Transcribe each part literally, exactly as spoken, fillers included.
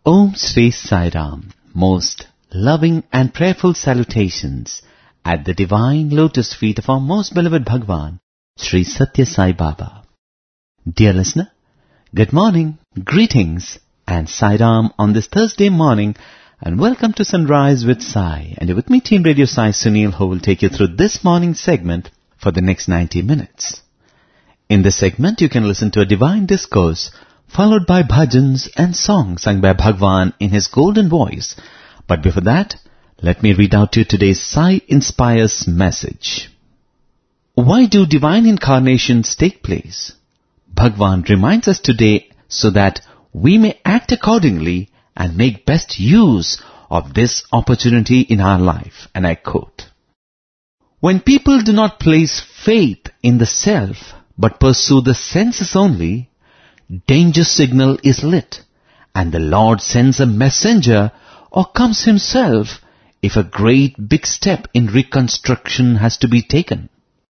Om Shri Sai Ram, most loving and prayerful salutations at the divine lotus feet of our most beloved Bhagwan, Shri Satya Sai Baba. Dear listener, good morning, greetings and Sai Ram on this Thursday morning, and welcome to Sunrise with Sai. And you're with me, Team Radio Sai Sunil, who will take you through this morning's segment for the next ninety minutes. In this segment, you can listen to a divine discourse followed by bhajans and songs sung by Bhagwan in his golden voice. But before that, let me read out to you today's Sai Inspires message. Why do divine incarnations take place? Bhagwan reminds us today so that we may act accordingly and make best use of this opportunity in our life. And I quote, "When people do not place faith in the self but pursue the senses only, danger signal is lit, and the Lord sends a messenger or comes himself if a great big step in reconstruction has to be taken.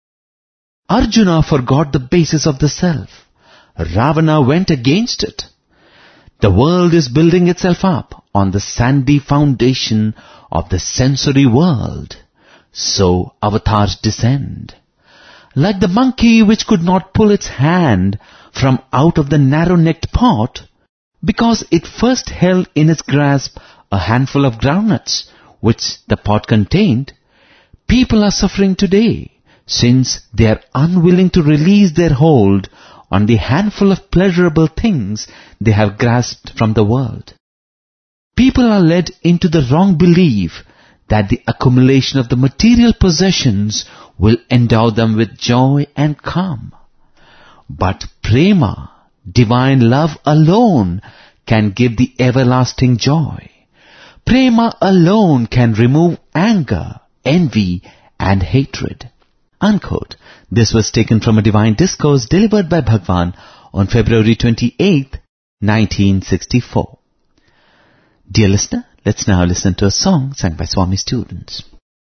Arjuna forgot the basis of the self. Ravana went against it. The world is building itself up on the sandy foundation of the sensory world. So avatars descend. Like the monkey which could not pull its hand from out of the narrow-necked pot, because it first held in its grasp a handful of groundnuts which the pot contained, people are suffering today, since they are unwilling to release their hold on the handful of pleasurable things they have grasped from the world. People are led into the wrong belief that the accumulation of the material possessions will endow them with joy and calm. But prema, divine love alone, can give the everlasting joy. Prema alone can remove anger, envy and hatred." Unquote. This was taken from a divine discourse delivered by Bhagwan on February twenty-eighth, nineteen sixty-four. Dear listener, let's now listen to a song sung by Swami students.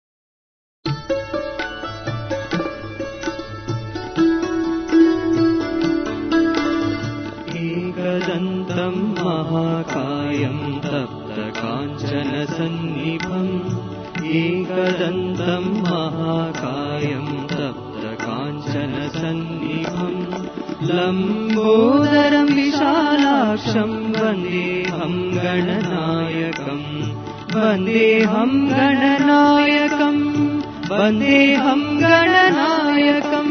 Ekadantam mahakayam tapta kanchana sannibham, Ekadantam mahakayam tapta kanchana sannibham, Lambodaram vishalaksham vandeham gananayakam, Vandeham gananayakam, Vandeham gananayakam.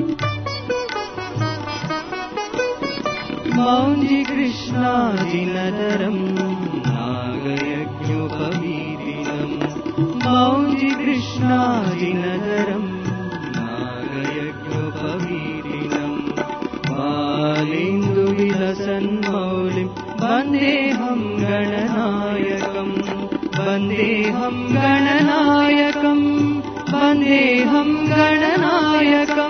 Maunji Krishna Jinadaram Nagayajñopavidinam, Maunji Krishna Jinadaram Nagayajñopavidinam, Valindu Vilasan Maulim Vandeham Gananayakam, Vandeham Gananayakam, Vandeham Gananayakam.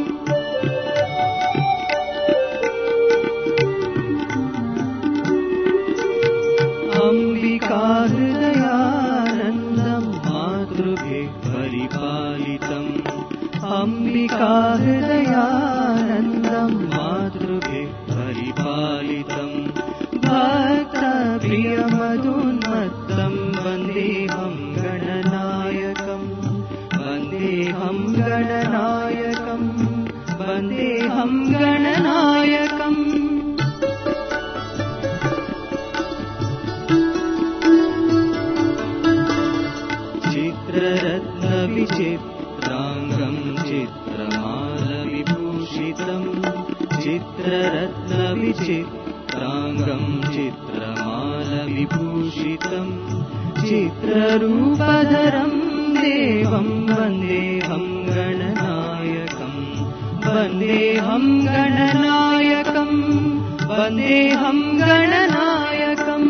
Ambika hridayanandam madrubhe paripalitam, Ambika hridayanandam madrubhe paripalitam, Bhakta priyamadunmattam vandeham gananayakam, Vandeham gananayakam, Vandeham gananayakam. Chitraratna vichitrangam chitramala vibhushitam, Chitraratna vichitrangam chitramala vibhushitam, Chitrarupadaram devam vandeham gananayakam, Vandeham gananayakam, Vandeham gananayakam.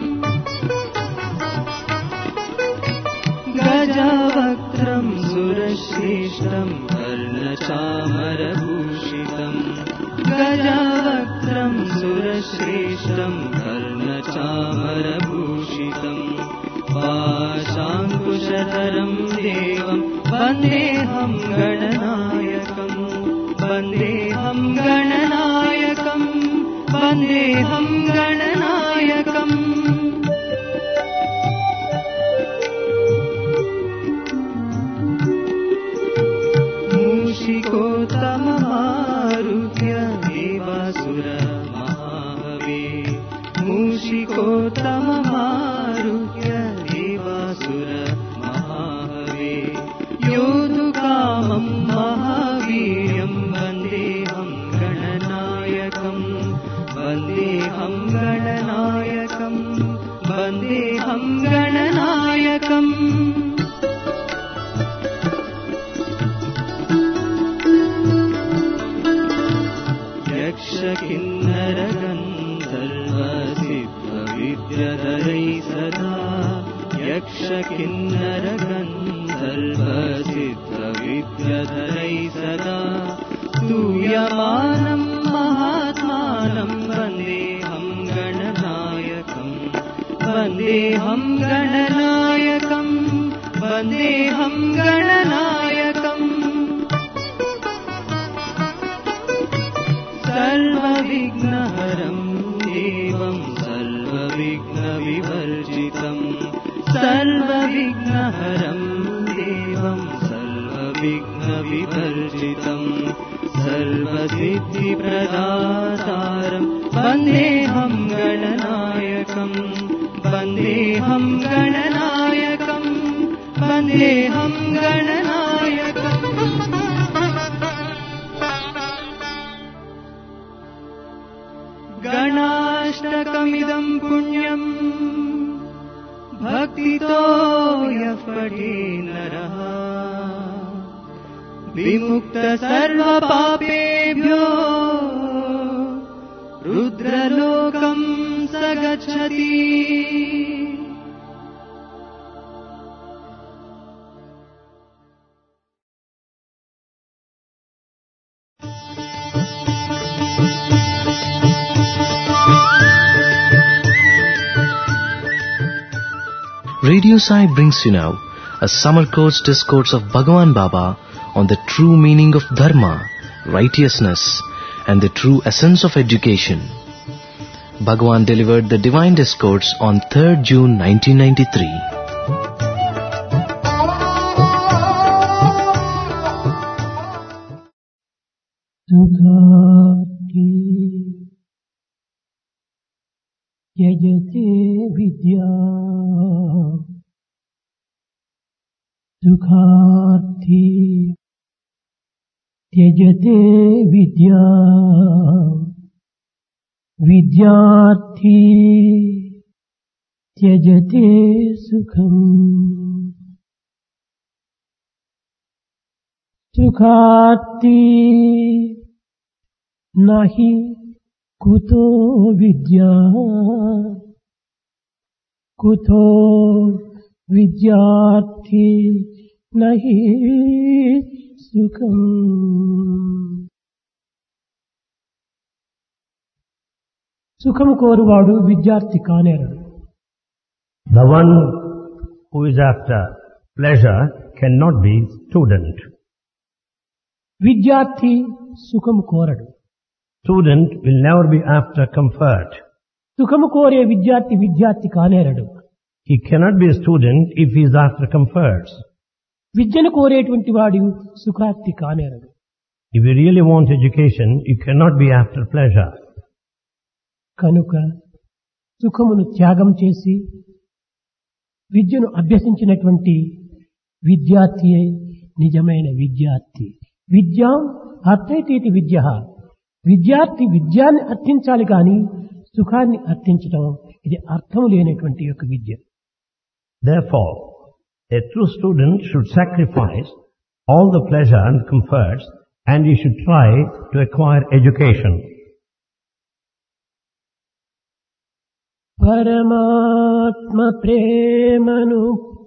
Gajavakram surashreshtam karnachamarbhushitam, Gajavakram surashreshtam karnachamarbhushitam, Pashankushadharam devam vandeham gananayakam, Vandeham gananayakam, Vandeham gananayakam. योत्तममारुह्य देवासुर महाहवे योद्धुकामं महावीर्यं वन्देऽहं गणनायकं वन्देऽहं गणनायकं वन्देऽहं गणनायकम् यक्षकिन्नरगन्धर्वसिद्धविद्यधरै सदा यक्षकिन्नरगन्धर्वसिद्धविद्यधरै सदा स्तूयमानं महात्मानं वन्देऽहं गणनायकं वन्देऽहं गणनायकं वन्देऽहं गणनायकम् सर्वविघ्नहरं देवं सर्वविघ्नविवर्जितं सर्वविघ्नहरं देवं सर्वविघ्नविवर्जितं सर्वसिद्धिप्रदातारं वन्देऽहं गणनायकं वन्देऽहं गणनायकं वन्देऽहं गणनायकम् गणाष्टकमिदं पुण्यं भक्तितो यः पठे नरः विमुक्तः सर्वपापेभ्यो रुद्रलोकं स गच्छति। Radio Sai brings you now a summer course discourse of Bhagavan Baba on the true meaning of dharma, righteousness, and the true essence of education. Bhagavan delivered the divine discourse on third June nineteen ninety-three. यजते विद्या सुखार्थी त्यजते विद्या विद्यार्थी त्यजते सुखम् सुखार्थी नहि कुतो विद्या कुतो विद्यार्थी नहि सुखम्। సుఖము కోరువాడు విద్యార్థి కానేరడు. The one who is after pleasure cannot be student. విద్యార్థి సుఖము కోరడు. Student will never be after comfort. సుఖము కోరే విద్యార్థి విద్యార్థి కానేరడు. He cannot be a student if he is after comforts. విద్యను కోరేటువంటి వాడు సుఖార్థి కానేరడు. If you really want education, you cannot be after pleasure. కనుక సుఖమును త్యాగం చేసి విద్యను అభ్యసించినటువంటి విద్యార్థియే నిజమైన విద్యార్థి. విద్యాం అర్థైతీతి విద్య. విద్యార్థి విద్యాన్ని అర్థించాలి కానీ సుఖాన్ని అర్థించడం ఇది అర్థం లేనటువంటి యొక్క విద్య. Therefore, a true student should sacrifice all the pleasure and comforts, and he should try to acquire education. పరమాత్మ ప్రేమను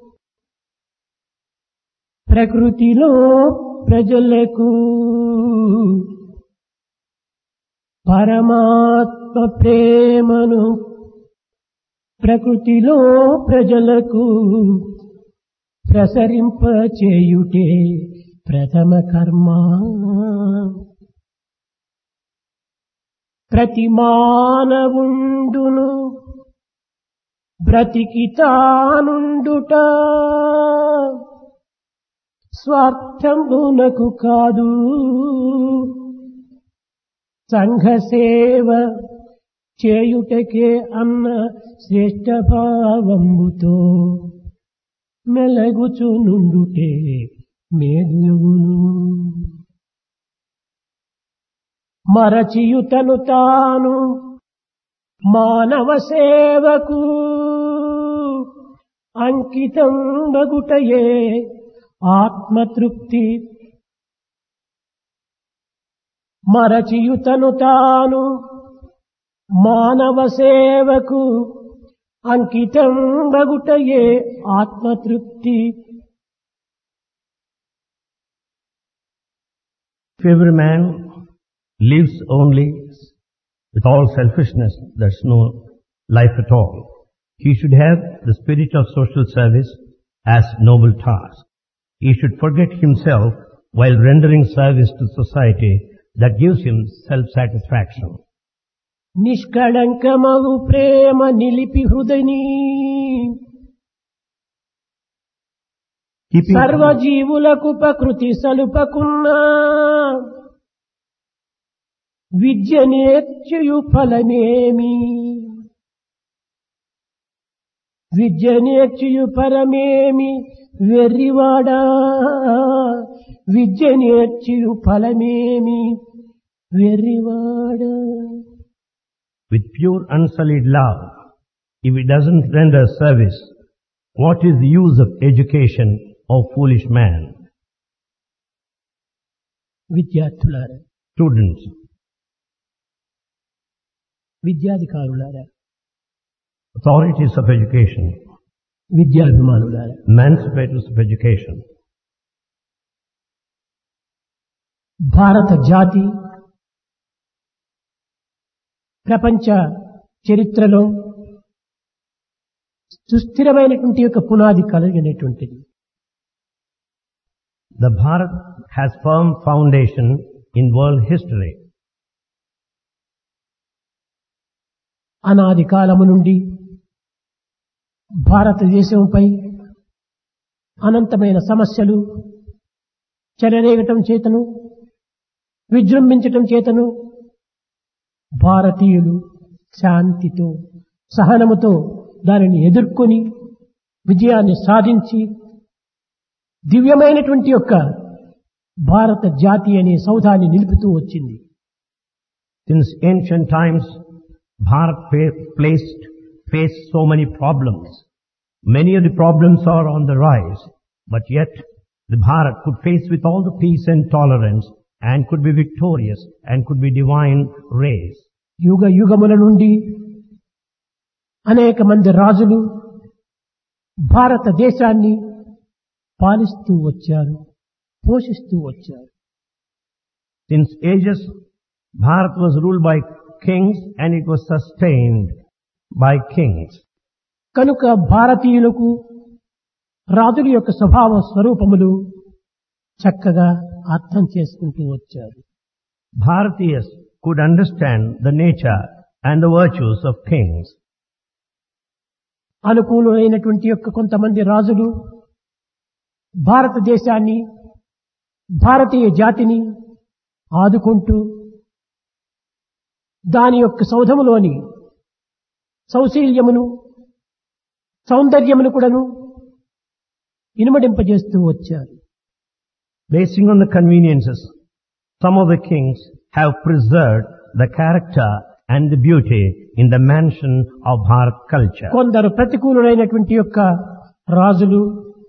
ప్రకృతిలో ప్రజలకు పరమాత్మ ప్రేమను ప్రకృతిలో ప్రజలకు ప్రసరింపచేయుటే ప్రథమ కర్మ. ప్రతి మానవుండును బ్రతికి తానుండుట స్వార్థంబునకు కాదు. సంఘ సేవ చేయుటకే అన్న శ్రేష్ఠ భావంబుతో మెలగుచు నుండుటే మేలుగును. మరచియుతను తాను మానవ సేవకు అంకితం బగుటయే ఆత్మతృప్తి. మరచియుతను తాను మానవ సేవకు అంకితం బగుటయే ఆత్మతృప్తి. If every man lives only with all selfishness, there's no life at all. He should have the spirit of social service as noble task. He should forget himself while rendering service to society that gives him self-satisfaction. నిష్కళంకమగు ప్రేమ నిలిపి హృదయని సర్వజీవులకు ప్రకృతి సలుపకున్నా విద్య నేర్చయు ఫలమేమి. విద్య నేర్చయు పరమేమి వెర్రివాడా. విద్య నేర్చయు ఫలమేమి వెర్రివాడా. With pure unsullied love, if it doesn't render service, what is the use of education, O foolish man? విద్యార్థులారా, Students, విద్యాధికారులారా, authorities of education, విద్యాభిమానులారా, emancipators of education, భారత జాతి ప్రపంచ చరిత్రలో సుస్థిరమైనటువంటి యొక్క పునాది కలిగినటువంటిది. the Bharat has firm foundation in world history. అనాది కాలము నుండి భారతదేశంపై అనంతమైన సమస్యలు చెలరేగటం చేతను విజృంభించటం చేతను భారతీయులు శాంతితో సహనముతో దానిని ఎదుర్కొని విజయాన్ని సాధించి దివ్యమైనటువంటి యొక్క భారత జాతి అనే సౌధాన్ని నిలుపుతూ వచ్చింది. Since ancient times, Bharat fa- placed, faced so many problems. Many of the problems are on the rise, but yet the Bharat could face with all the peace and tolerance and could be victorious and could be divine race. యుగ యుగముల నుండి అనేక మంది రాజులు భారతదేశాన్ని పాలిస్తూ వచ్చారు, పోషిస్తూ వచ్చారు. Since ages, Bharat was ruled by kings and it was sustained by kings. కనుక భారతీయులకు రాజుల యొక్క స్వభావ స్వరూపములు చక్కగా అర్థం చేసుకుంటూ వచ్చారు. Bharatiyas could understand the nature and the virtues of kings. అనుకూలమైనటువంటి యొక్క కొంతమంది రాజులు భారతదేశాన్ని భారతీయ జాతిని ఆదుకుంటూ దాని యొక్క సౌధములోని సౌశీల్యమును సౌందర్యమును కూడాను ఇనుమడింపజేస్తూ వచ్చారు. Basing on the conveniences, some of the kings have preserved the character and the beauty in the mansion of Bharat culture. కొందరు ప్రతికూలులైనటువంటి యొక్క రాజులు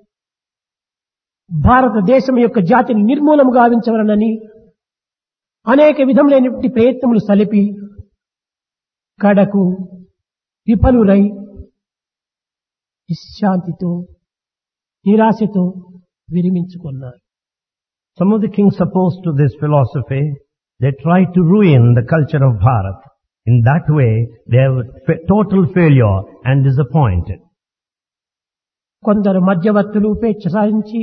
భారతదేశం యొక్క జాతిని నిర్మూలము గావించవలనని అనేక విధములైనటువంటి ప్రయత్నములు సలిపి కడకు విఫలులై శాంతితో నిరాశతో విరమించుకున్నారు. Some of the kings opposed to this philosophy, they tried to ruin the culture of Bharat. In that way, they have fa- total failure and disappointed. కొందరు మధ్యవర్తులు ఉపేక్ష సాధించి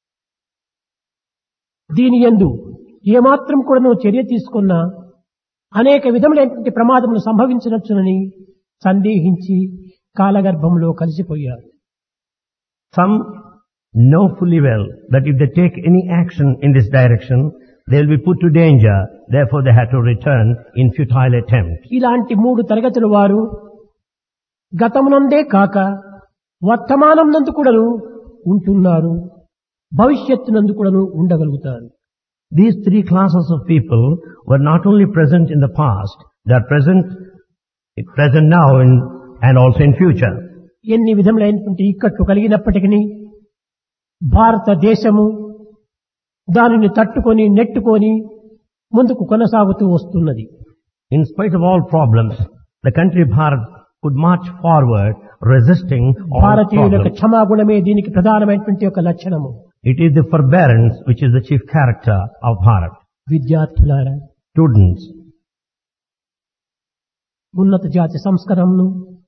దీని యందు ఏమాత్రం కూడా చర్య తీసుకున్నా అనేక విధములైనటువంటి ప్రమాదములు సంభవించవచ్చునని సందేహించి కాలగర్భంలో కలిసిపోయారు. Some know fully well that if they take any action in this direction, they will be put to danger, therefore they had to return in futile attempt. ఇలాంటి మూడు తరగతుల వారు గతమునందే కాక వర్తమానం నందు కూడాను ఉంటున్నారు, భవిష్యత్తునందు కూడాను ఉండగలుగుతారు. These three classes of people were not only present in the past, they are present, present now in, and also in future. ఎన్ని విధములైనటువంటి ఇక్కట్లు కలిగినప్పటికీ భారతదేశము దానిని తట్టుకొని నెట్టుకొని ముందుకు కొనసాగుతూ వస్తున్నది. In spite of all problems, the country Bharat could march forward, resisting all భారతీయుల యొక్క problems. క్షమాగుణమే దీనికి ప్రధానమైనటువంటి ఒక లక్షణము. It is the forbearance which is the chief character of Bharat. విద్యార్థులారా, Students, ఉన్నత జాతి సంస్కారమును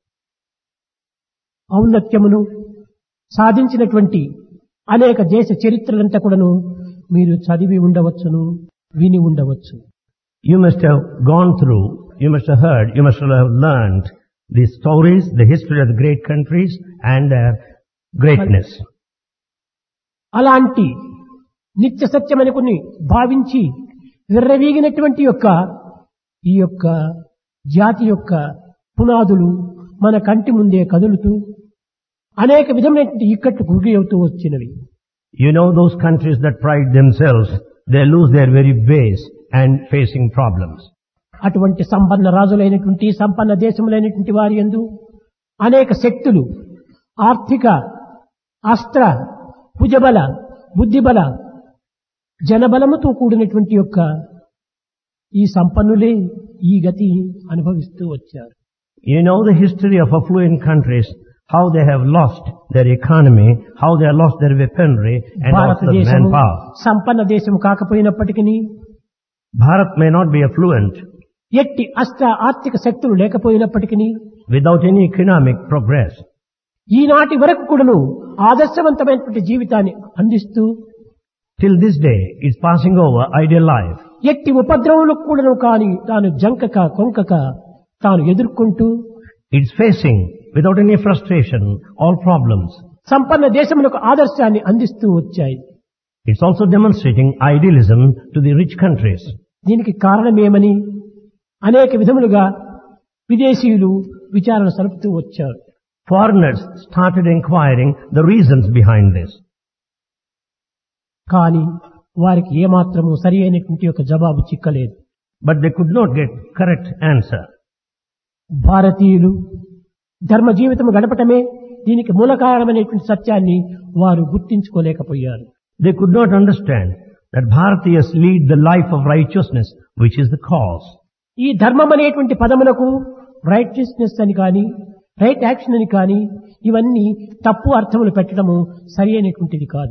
ఔన్నత్యమును సాధించినటువంటి అనేక దేశ చరిత్రలంతా కూడాను మీరు చదివి ఉండవచ్చును, విని ఉండవచ్చు. you must have gone through, you must have heard, you must have learned the stories, the history of the great countries and their greatness. అలాంటి నిత్య సత్యమని కొన్ని భావించి విర్రవీగినటువంటి యొక్క ఈ యొక్క జాతి యొక్క పునాదులు మన కంటి ముందే కదులుతూ అనేక విధమైనటువంటి ఇక్కట్లు గురి అవుతూ వచ్చినవి. You know those countries that pride themselves, they lose their very base and facing problems. అటువంటి సంపన్న రాజులైనటువంటి సంపన్న దేశములైనటువంటి వారి యందు అనేక శక్తులు ఆర్థిక, అస్త్ర, భుజబల, బుద్ధిబల, జనబలముతో కూడినటువంటి యొక్క ఈ సంపన్నులే ఈ గతి అనుభవిస్తూ వచ్చారు. You know the history of affluent countries, how they have lost their economy, how they have lost their weaponry and also the భారతదేశము manpower. సంపన్న దేశం కాకపోయినప్పటికీ Bharat may not be affluent ఎట్టి అస్త్ర ఆర్థిక శక్తులు లేకపోయినప్పటికీ without any economic progress. ఈనాటి వరకు కూడాను ఆదర్శవంతమైనటువంటి జీవితాన్ని అందిస్తూ Till this day, it's passing over ideal life. ఎట్టి ఉపద్రవములకు కూడాను కాని తాను జంకక కొంకక తాను ఎదుర్కొంటూ It's facing, without any frustration, all problems. సంపన్న దేశములకు ఆదర్శాన్ని అందిస్తూ వచ్చాయి. It's also demonstrating idealism to the rich countries. దీనికి కారణమేమని అనేక విధములుగా విదేశీయులు విచారణ సలుపుతూ వచ్చారు. Foreigners started inquiring the reasons behind this. కానీ వారికి ఏమాత్రము సరి అయినటువంటి ఒక జవాబు చిక్కలేదు. But they could not get correct answer. భారతీయులు ధర్మ జీవితం గడపటమే దీనికి మూల కారణమైనటువంటి సత్యాన్ని వారు గుర్తించుకోలేకపోయారు. They could not understand that Bharatiyas lead the life of righteousness, which is the cause. ఈ ధర్మం అనేటువంటి పదములకు రైటియస్నెస్ అని కానీ రైట్ యాక్షన్ అని కానీ ఇవన్నీ తప్పు అర్థములు పెట్టడము సరి అయినటువంటిది కాదు.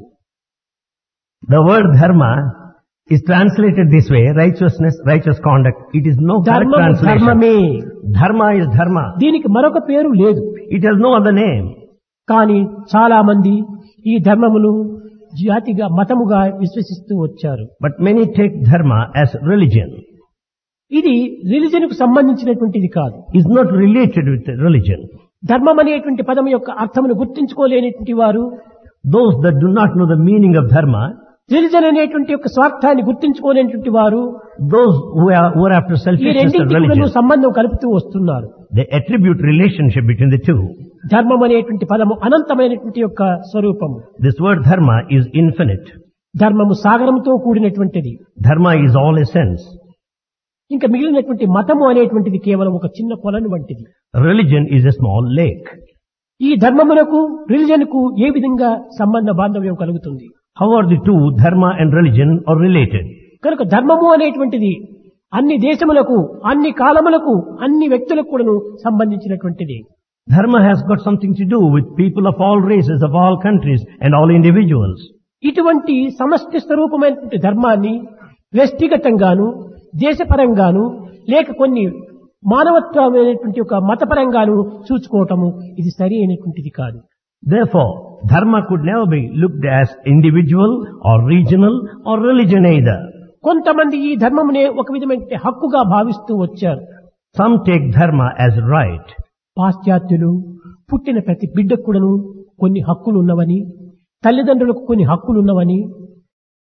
The word dharma is translated this way, righteousness, righteous conduct. It is no correct ధర్మము translation. ధర్మమే, Dharma is dharma. దీనికి మరొక పేరు లేదు. It has no other name. కానీ చాలా మంది ఈ ధర్మమును జాతిగా మతముగా విశ్వసిస్తూ వచ్చారు. But many take dharma as religion. ఇది రిలిజన్ కు సంబంధించినటువంటిది కాదు. It's not related with religion. ధర్మం అనేటువంటి పదం యొక్క అర్థమును గుర్తించుకోలేనటువంటి వారు, Those that do not know the meaning of dharma, religion అనేటువంటి యొక్క స్వార్థాన్ని గుర్తించుకోలేనటువంటి వారు those who are, who are after ఈ selfishness and రెండింటికి religion, సంబంధం కలుపుతూ వస్తున్నారు. they attribute relationship between the two. ధర్మం అనేటువంటి పదము అనంతమైనటువంటి యొక్క స్వరూపము. This word dharma is infinite. ధర్మము సాగరంతో కూడినటువంటిది. Dharma is all essence. ఇంకా మిగిలినటువంటి మతము అనేటువంటిది కేవలం ఒక చిన్న కొలను వంటిది. Religion is a small lake. ఈ ధర్మమునకు రిలిజన్ కు ఏ విధంగా సంబంధ బాంధవ్యం కలుగుతుంది? How are the two, dharma and religion, are related? కనుక ధర్మము అనేటువంటిది అన్ని దేశములకు, అన్ని కాలములకు, అన్ని వ్యక్తులకు కూడాను సంబంధించినటువంటిది. Dharma has got something to do with people of all races, of all countries and all individuals. ఇటువంటి సమష్టి స్వరూపమైనటువంటి ధర్మాన్ని వ్యక్తిగతంగాను, దేశపరంగాను, లేక కొన్ని మానవత్వమైనటువంటి ఒక మతపరంగాను చూసుకోవటము ఇది సరి అయినటువంటిది కాదు. Therefore, dharma could never be looked as individual or regional or religion either. కొంతమంది ఈ ధర్మమునే ఒక విధమైన హక్కుగా భావిస్తూ వచ్చారు. Some take dharma as right. పాశ్చాత్యులు పుట్టిన ప్రతి బిడ్డకు కూడాను కొన్ని హక్కులు ఉన్నవని, తల్లిదండ్రులకు కొన్ని హక్కులు ఉన్నవని,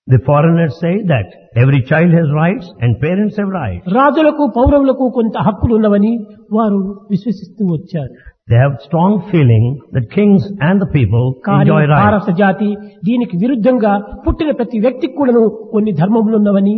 The foreigners say that every child has rights and parents have rights. రాజులకు పౌరవులకు కొంత హక్కులు ఉన్నవని వారు విశ్వసిస్తూ వచ్చారు. They have strong feeling that kings and the people కానీ enjoy rights. భారత జాతి దీనికి విరుద్ధంగా పుట్టిన ప్రతి వ్యక్తికి కూడాను కొన్ని ధర్మములు ఉన్నవని,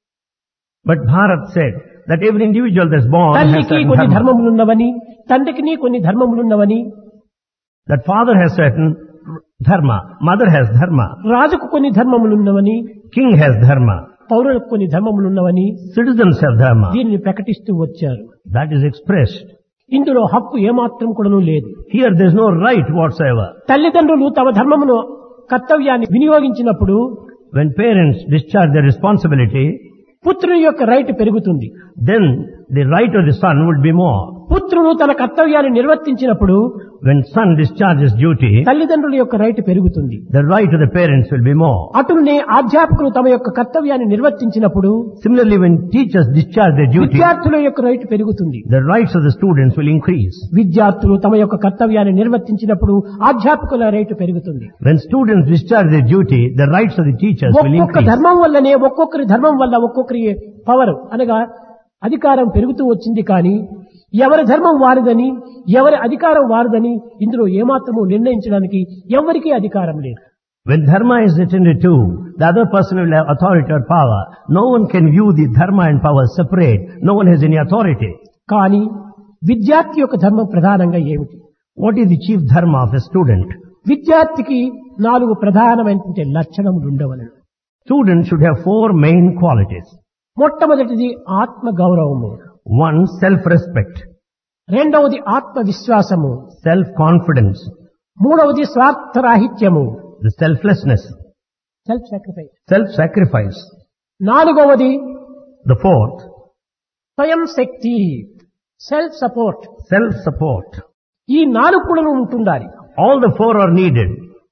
But Bharat said that every individual that's born has తల్లికి certain కొన్ని dharma. ధర్మములు ఉన్నవని, తండ్రికి కొన్ని ధర్మములు ఉన్నవని, That father has certain dharma, mother has dharma, రాజుకు కొన్ని ధర్మములు ఉన్నవని, king has dharma, పౌరులకు కొన్ని ధర్మములు ఉన్నవని citizens have dharma. దీనిని ప్రకటిస్తూ వచ్చారు. That is expressed. ఇందులో హక్కు ఏమాత్రం కూడాను లేదు. Here there is no right whatsoever. తల్లిదండ్రులు తమ ధర్మమును కర్తవ్యాన్ని వినియోగించినప్పుడు When parents discharge their responsibility, పుత్రుని యొక్క రైట్ పెరుగుతుంది. then the right of the son would be more. పుత్రుడు తన కర్తవ్యాన్ని నిర్వర్తించినప్పుడు When son discharges duty, తల్లిదండ్రుల యొక్క రైట్ పెరుగుతుంది. the right of the parents will be more. అటునే అధ్యాపకులు తమ యొక్క కర్తవ్యాన్ని నిర్వర్తించినప్పుడు Similarly, when teachers discharge their duty, విద్యార్థుల యొక్క రైట్ పెరుగుతుంది. the rights of the students will increase. విద్యార్థులు తమ యొక్క కర్తవ్యాన్ని నిర్వర్తించినప్పుడు అధ్యాపకుల రైట్ పెరుగుతుంది. When students discharge their duty, the rights of the teachers will ఒక్కొక్క increase. ధర్మం వల్లనే ఒక్కొక్కరి ధర్మం వల్ల ఒక్కొక్కరి పవర్ అనగా అధికారం పెరుగుతూ వచ్చింది. కానీ ఎవరి ధర్మం వారిదని, ఎవరి అధికారం వారిదని ఇందులో ఏమాత్రము నిర్ణయించడానికి ఎవరికీ అధికారం లేదు. When dharma is attended to, the other person will have authority or power. No one can view the dharma and power separate. No one has any authority. కానీ విద్యార్థి యొక్క ధర్మం ప్రధానంగా ఏమిటి? What is the chief dharma of a student? విద్యార్థికి నాలుగు ప్రధానమైనటువంటి లక్షణములు ఉండవలెను. Students should have four main qualities. మొట్టమొదటిది ఆత్మ గౌరవము, One, self-respect, రెండవది ఆత్మ విశ్వాసము, self-confidence, మూడవది స్వార్థరాహిత్యము, the selflessness, self sacrifice, self-sacrifice. నాలుగవది The fourth, స్వయం శక్తి, సెల్ఫ్ సపోర్ట్. self-support. ఈ నాలుగు కూడా ఉంటుండాలి. All the four are needed.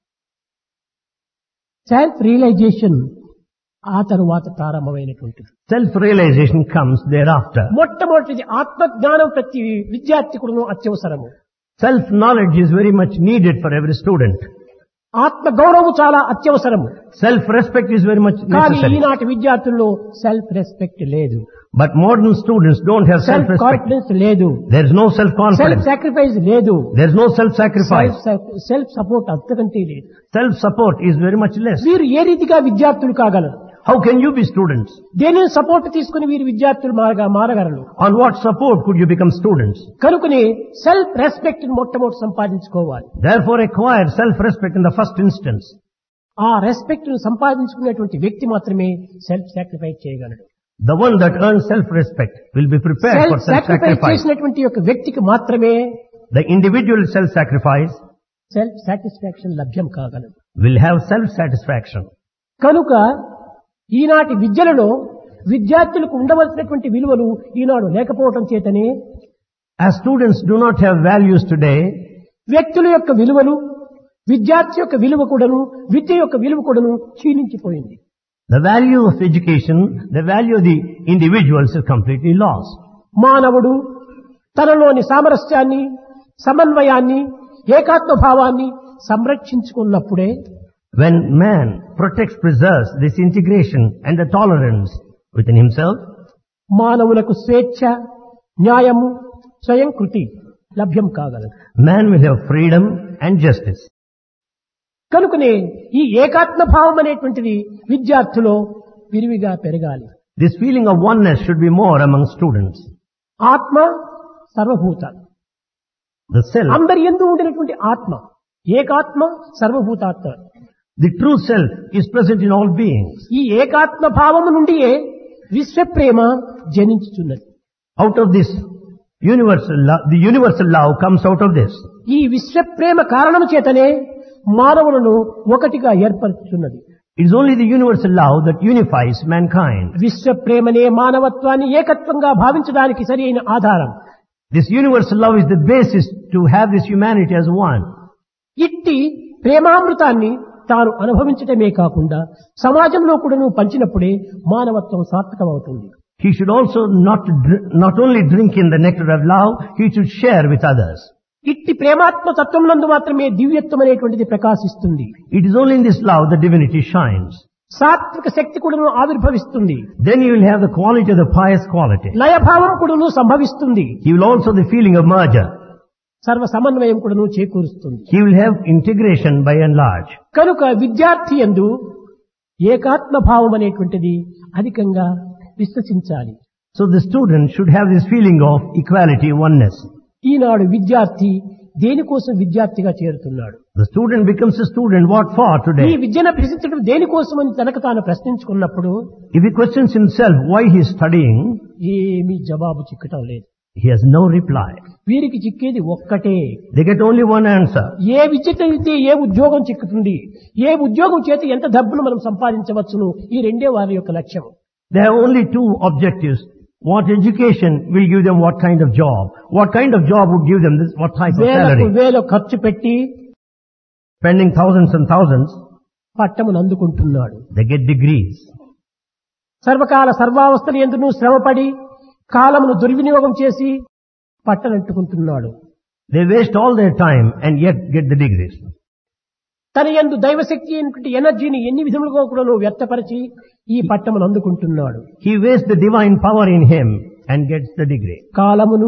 Self realization ఆ తరువాత ప్రారంభమైనటువంటిది. Self-realization comes thereafter. మొట్టమొదటిది ఆత్మజ్ఞానం ప్రతి విద్యార్థి కూడా అత్యవసరము. Self-knowledge is very much needed for every student. ఆత్మ గౌరవం చాలా అత్యవసరము. Self-respect is very much కానీ necessary. ఈనాటి విద్యార్థుల్లో సెల్ఫ్ రెస్పెక్ట్ లేదు, But modern students don't have self self-respect. Confidence లేదు, There is no self self-confidence. Sacrifice లేదు, There is no self-sacrifice. Self support అంతకంటే లేదు. Self-support is very much less. వీరు ఏ రీతిగా విద్యార్థులు కాగలరు? How can you be students? దేనిని సపోర్ట్ తీసుకుని వీరు విద్యార్థులు మారగా మారగలరు? On what support could you become students? కనుకనే సెల్ఫ్ రెస్పెక్ట్ మొట్టమొదటి సంపాదించుకోవాలి. Therefore acquire self-respect in the first instance. ఆ రెస్పెక్ట్ ను సంపాదించుకునేటువంటి వ్యక్తి మాత్రమే సెల్ఫ్ సాక్రిఫైస్ చేయగలడు. The one that earns self-respect will be prepared for self sacrifice self-sacrifice. చేసినటువంటి యొక్క వ్యక్తికి మాత్రమే The individual self-sacrifice self satisfaction లభ్యం కాగలదు. will have self-satisfaction. కనుక ఈనాటి విద్యలలో విద్యార్థులకు ఉండవలసినటువంటి విలువలు ఈనాడు లేకపోవటం చేతనే As students do not have values today, వ్యక్తుల యొక్క విలువలు, విద్యార్థి యొక్క విలువ కూడాను, విద్య యొక్క విలువ కూడాను క్షీణించిపోయింది. the value of education, the value of the individuals is completely lost. మానవుడు తనలోని సామరస్యాన్ని, సమన్వయాన్ని, ఏకాత్మ భావాన్ని సంరక్షించుకున్నప్పుడే When man protects, preserves this integration and the tolerance within himself, మానవులకు స్వేచ్ఛ, న్యాయము, స్వయం కృతి లభ్యం కాగలదు. man will have freedom and justice. కనుకనే ఈ ఏకాత్మ భావం అనేటువంటిది విద్యార్థులో విరివిగా పెరగాలి. This feeling of oneness should be more among students. ఆత్మ సర్వభూత, The self, అందరి యందు ఉండినటువంటి ఆత్మ ఏకాత్మ సర్వభూతాత్మ. the true self is present in all beings. ఈ ఏకాత్మ భావము నుండియే విశ్వప్రేమ జనించుచున్నది. Out of this universal love, the universal love comes out of this. ఈ విశ్వప్రేమ కారణము చేతనే మానవులను ఒకటిగా ఏర్పరుచున్నది. It is only the universal love that unifies mankind. విశ్వప్రేమనే మానవత్వాన్ని ఏకత్వంగా భావించడానికి సరి అయిన ఆధారం. This universal love is the basis to have this humanity as one. ఇట్టి ప్రేమామృతాన్ని తాను అనుభవించటమే కాకుండా సమాజంలో కూడా నువ్వు పంచినప్పుడే మానవత్వం సార్థకమవుతుంది. He should also not dr- not only drink in the nectar of love, he should share with others. ఇట్టి ప్రేమాత్మ తత్వమునందు మాత్రమే దివ్యత్వం అనేటువంటిది ప్రకాశిస్తుంది. It is only in this love that divinity shines. సాత్విక శక్తి కూడాను ఆవిర్భవిస్తుంది. Then you will have the quality of the pious quality. లయభావం కూడాను సంభవిస్తుంది. He will also have the feeling of merger. సర్వ సమన్వయం కూడాను చేకూరుస్తుంది. He will have integration by and large. కనుక విద్యార్థి యందు ఏకాత్మ భావం అనేటువంటిది అధికంగా విశ్వసించాలి. So the student should have this feeling of equality, oneness. ఈనాడు విద్యార్థి దేనికోసం విద్యార్థిగా చేరుతున్నాడు? The student becomes a student, what for ఈ today? విద్యను అభ్యసించడం దేనికోసం అని తనకు తాను ప్రశ్నించుకున్నప్పుడు If he questions himself why he is studying, ఏమీ జవాబు చిక్కటం లేదు. he has no reply. వీరికి చిక్కేది ఒక్కటే, They get only one answer. ఏ విద్య చదివితే ఏ ఉద్యోగం చిక్కుతుంది, ఏ ఉద్యోగం చేత ఎంత డబ్బును మనం సంపాదించవచ్చును, ఈ రెండే వారి యొక్క లక్ష్యం. They have only two objectives. What education will give them what kind of job? What kind of job would give them this, what type of వేలకు salary? వేల ఖర్చు పెట్టి Spending thousands and thousands, పట్టమును అందుకుంటున్నాడు. they get degrees. సర్వకాల సర్వావస్థలు ఎందును శ్రమపడి కాలమును దుర్వినియోగం చేసి పట్టనంటుకుంటున్నాడు. They waste all their time and yet get the degrees. తన యందు దైవశక్తి అయినటువంటి ఎనర్జీని ఎన్ని విధములుగా కూడా వ్యర్థపరిచి ఈ పట్టమును అందుకుంటున్నాడు. He wastes the divine power in him and gets the degree. కాలమును,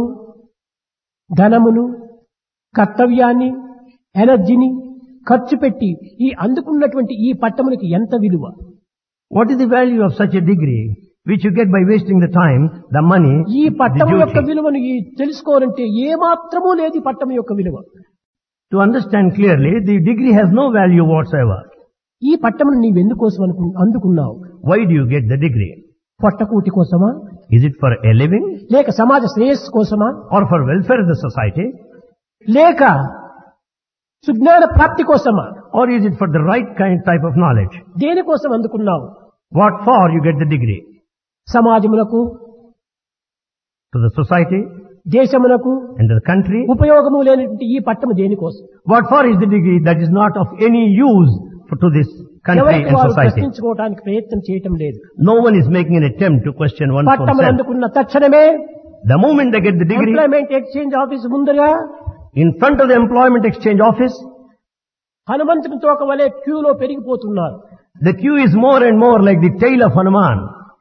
ధనమును, కర్తవ్యాన్ని, ఎనర్జీని ఖర్చు పెట్టి ఈ అందుకున్నటువంటి ఈ పట్టమునికి ఎంత విలువ? What is the value of such a degree which you get by wasting the time, the money, ఈ the పట్టము యొక్క duty? విలువను ఈ తెలుసుకోవాలంటే ఏ మాత్రమూ లేదు ఈ పట్టము యొక్క విలువ. To understand clearly, the degree has no value whatsoever. ఈ పట్టమును నీవెందుకోసం అనుకు అందుకున్నావు? Why do you get the degree? పొట్టకూటి కోసమా, Is it for a living లేక సమాజ శ్రేయస్సు కోసమా, or for welfare of the society, లేక సుజ్ఞాన ప్రాప్తి కోసమా? or is it for the right kind type of knowledge? దేనికోసం అందుకున్నావు? What for you get the degree? సమాజములకు, To the society దేశములకు and to the country? ఉపయోగము లేనటువంటి ఈ పట్టము దేనికోసం? What for is the degree that is not of any use for, to this country ఎవరికి and వారు society? ప్రశ్నించుకోవడానికి ప్రయత్నం చేయటం లేదు. No one is making an attempt to question one's own పట్టమును self. అందుకున్న తక్షణమే The moment they get the degree, employment exchange office ముందుగా in front of the employment exchange office, హనుమంతుని తోక వలె క్యూలో పెరిగిపోతున్నారు. the queue is more and more like the tail of Hanuman.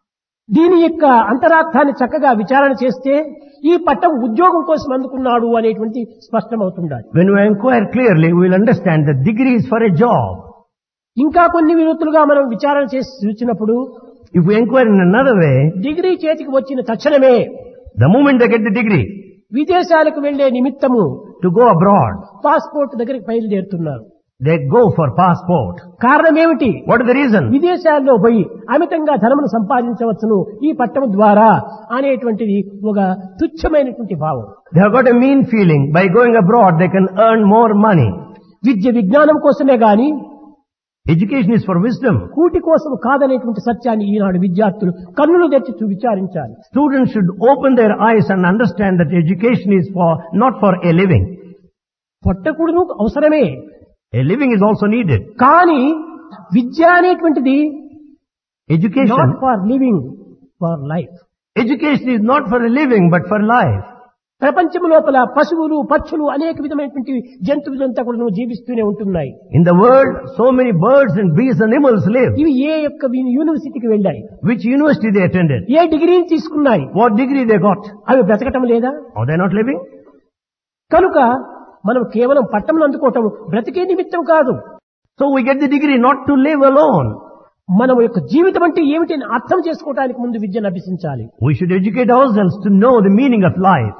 దీని యొక్క అంతరార్థాన్ని చక్కగా విచారణ చేస్తే ఈ పట్టం ఉద్యోగం కోసం అందుకున్నాడు అనేటువంటి స్పష్టమవుతుండాలి. When we inquire clearly, we will understand that degree is for a job. ఇంకా కొన్ని వినూత్తులుగా మనం విచారణ చేసి చూసినప్పుడు If we inquire in another way, degree చేతికి వచ్చిన తక్షణమే the moment they get the degree, విదేశాలకు వెళ్లే నిమిత్తము to go abroad, పాస్పోర్ట్ దగ్గరికి బయలుదేరుతున్నారు. they go for passport. కారణం ఏమిటి? What is the reason? విదేశాల్లో పోయి అమితంగా ధనమును సంపాదించవచ్చును ఈ పట్టము ద్వారా అనేటువంటిది ఒక తుచ్చమైనటువంటి భావం. They have got a mean feeling. By going abroad, they can earn more money. విద్య విజ్ఞానం కోసమే గాని Education is for wisdom. కూటి కోసం కాదనేటువంటి సత్యాన్ని ఈనాడు విద్యార్థులు కన్నులు తెచ్చి విచారించాలి. Students should open their eyes and understand that education is for not for a living. పొట్టకూడను అవసరమే, A living is also needed. కానీ విద్య అనేటువంటిది Education, not for living, for life. education is not for a living but for life. ప్రపంచం లోపల పశువులు, పక్షులు, అనేక విధమైనటువంటి జంతువులంతా కూడా జీవిస్తూనే ఉంటున్నాయి. In the world, so many birds and beasts and animals live. ఇవి ఏ యొక్క యూనివర్సిటీకి వెళ్ళాయి, Which university they attended? ఏ డిగ్రీని తీసుకున్నాయి, What degree they got? అవి బ్రతకటం లేదా? Are they not living? కనుక మనం కేవలం పట్టములు అందుకోవటం బ్రతికే నిమిత్తం కాదు. So we get the degree not to live alone. మనం యొక్క జీవితం అంటే ఏమిటని అర్థం చేసుకోవడానికి ముందు విద్యను అభ్యసించాలి. We should educate ourselves to know the meaning of life.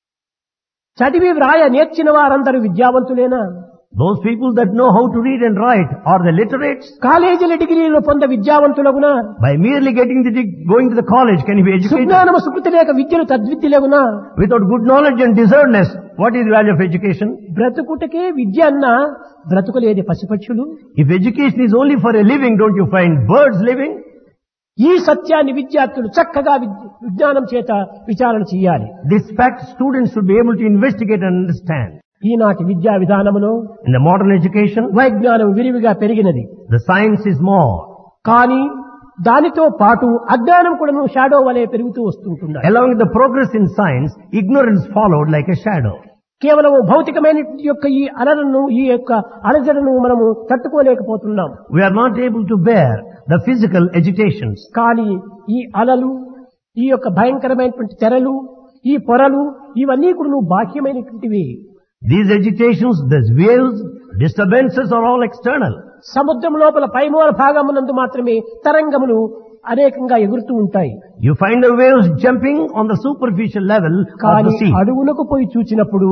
చదివి వ్రాయ నేర్చిన వారందరూ విద్యావంతులేనా? Those people that know how to read and write are the literates. కాలేజీల డిగ్రీలు పొంద విద్యావంతులగునా? By merely getting the dig- going to the college, can you be educated? సుజ్ఞానము Sukriti లేక విద్యను తద్విద్యలేగునా? Without good knowledge and discernment, what is the value of education? బ్రతుకుటకే విద్య అన్నా బ్రతుకులేని పసిపక్షులు. If education is only for a living, don't you find birds living? ఈ సత్యాన్ని విద్యార్థులు చక్కగా విద్య- విజ్ఞానం చేత విచారణ చేయాలి. This fact students should be able to investigate and understand. ఈనాటి విద్యా విధానములో In the modern education, వైజ్ఞానం విరివిగా పెరిగినది. the science is more. కానీ దానితో పాటు అజ్ఞానం కూడా షాడో వలె పెరుగుతూ వస్తుంటున్నాయి. Along with the progress in science, ignorance followed like a shadow. కేవలం భౌతికమైన యొక్క ఈ అలలను ఈ యొక్క అలజడను మనము తట్టుకోలేకపోతున్నాం. We are not able to bear the physical agitations. కానీ ఈ అలలు, ఈ యొక్క భయంకరమైనటువంటి తెరలు, ఈ పొరలు ఇవన్నీ కూడా బాహ్యమైనటువంటివి. These agitations, these waves, disturbances are all external. సముద్రం లోపల పైమూల భాగమునందు మాత్రమే తరంగములు అనేకంగా ఎగురుతూ ఉంటాయి. You find the waves jumping on the superficial level of కానీ the sea. అడుగులకు పోయి చూచినప్పుడు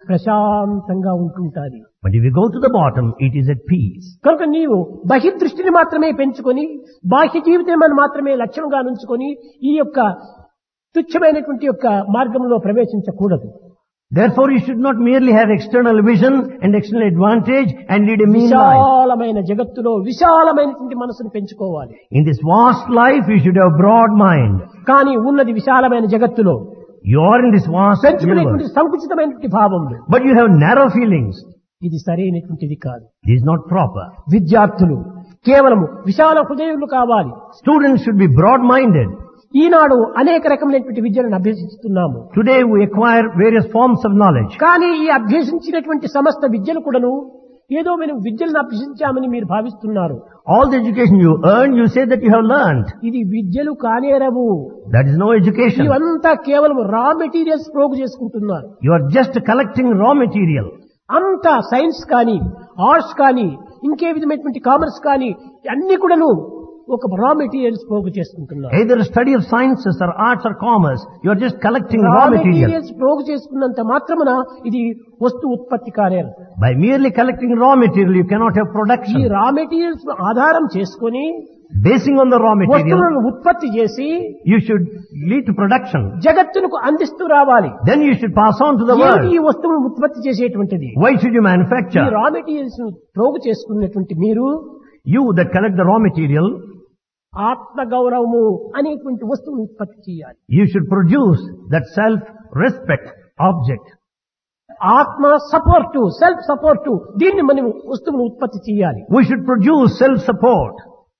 ప్రశాంతంగా ఉంటుంటాది. But if you go to the bottom, it is at peace. కనుక నీవు బహిర్దృష్టిని మాత్రమే పెంచుకొని బాహ్య జీవితం మాత్రమే లక్ష్యంగా ఉంచుకొని ఈ యొక్క తుచ్చమైనటువంటి యొక్క మార్గంలో ప్రవేశించకూడదు. Therefore, you should not merely have external vision and external advantage and lead a mean life. విశాలమైన జగత్తులో విశాలమైనటువంటి మనసును పెంచుకోవాలి. In this vast life, you should have broad mind. కానీ ఉన్నది విశాలమైన జగత్తులో You are in this vast పెంచుకునేటువంటి universe, సంకుచితమైనటువంటి భావములు. but you have narrow feelings. ఇది సరైనటువంటిది కాదు. This is not proper. విద్యార్థులు కేవలము విశాల హృదయులు కావాలి. Students should be broad-minded. ఈనాడు అనేక రకమైనటువంటి విద్యలను అభ్యసిస్తున్నాము. Today we acquire various forms of knowledge. కానీ ఈ అభ్యసించినటువంటి సమస్త విద్యలు కూడాను ఏదో మనం విద్యలను అభ్యసించామని మీరు భావిస్తున్నారు. All the education you earn, you say that you have learned. ఇది విద్యలు కానేరవు. That is no education. ఇవంతా కేవలం రా మెటీరియల్స్ ప్రోగు చేసుకుంటున్నారు. You are just collecting raw material. అంతా సైన్స్ కానీ ఆర్ట్స్ కానీ ఇంకే విధమైనటువంటి కామర్స్ కానీ అన్ని కూడాను ఒక రా మెటీరియల్స్ ప్రోగు చేసుకుంటున్నారు. Either study of sciences or arts or commerce, you are just collecting raw raw material. Materials ప్రోగు చేసుకున్నంత మాత్రమున ఇది వస్తు ఉత్పత్తి కానేరు. By merely collecting raw material, you cannot have ఈ production. రా మెటీరియల్స్ ఆధారం చేసుకొని Basing on the raw material, వస్తువులను ఉత్పత్తి చేసి you should lead to production. జగత్తునకు అందిస్తూ రావాలి. Then you should pass on to the ఏమిటి ఈ world. వస్తువులను ఉత్పత్తి చేసేటువంటిది? Why should you ఈ manufacture? రా మెటీరియల్స్ ప్రోగు చేసుకున్నటువంటి మీరు You that collect the raw material, ఆత్మ గౌరవము అనేటువంటి వస్తువును ఉత్పత్తి చేయాలి. you should produce that self-respect object. ఆత్మ సపోర్టు, సెల్ఫ్ సపోర్టు, దీన్ని మనం వస్తువును ఉత్పత్తి చేయాలి. We should produce self-support.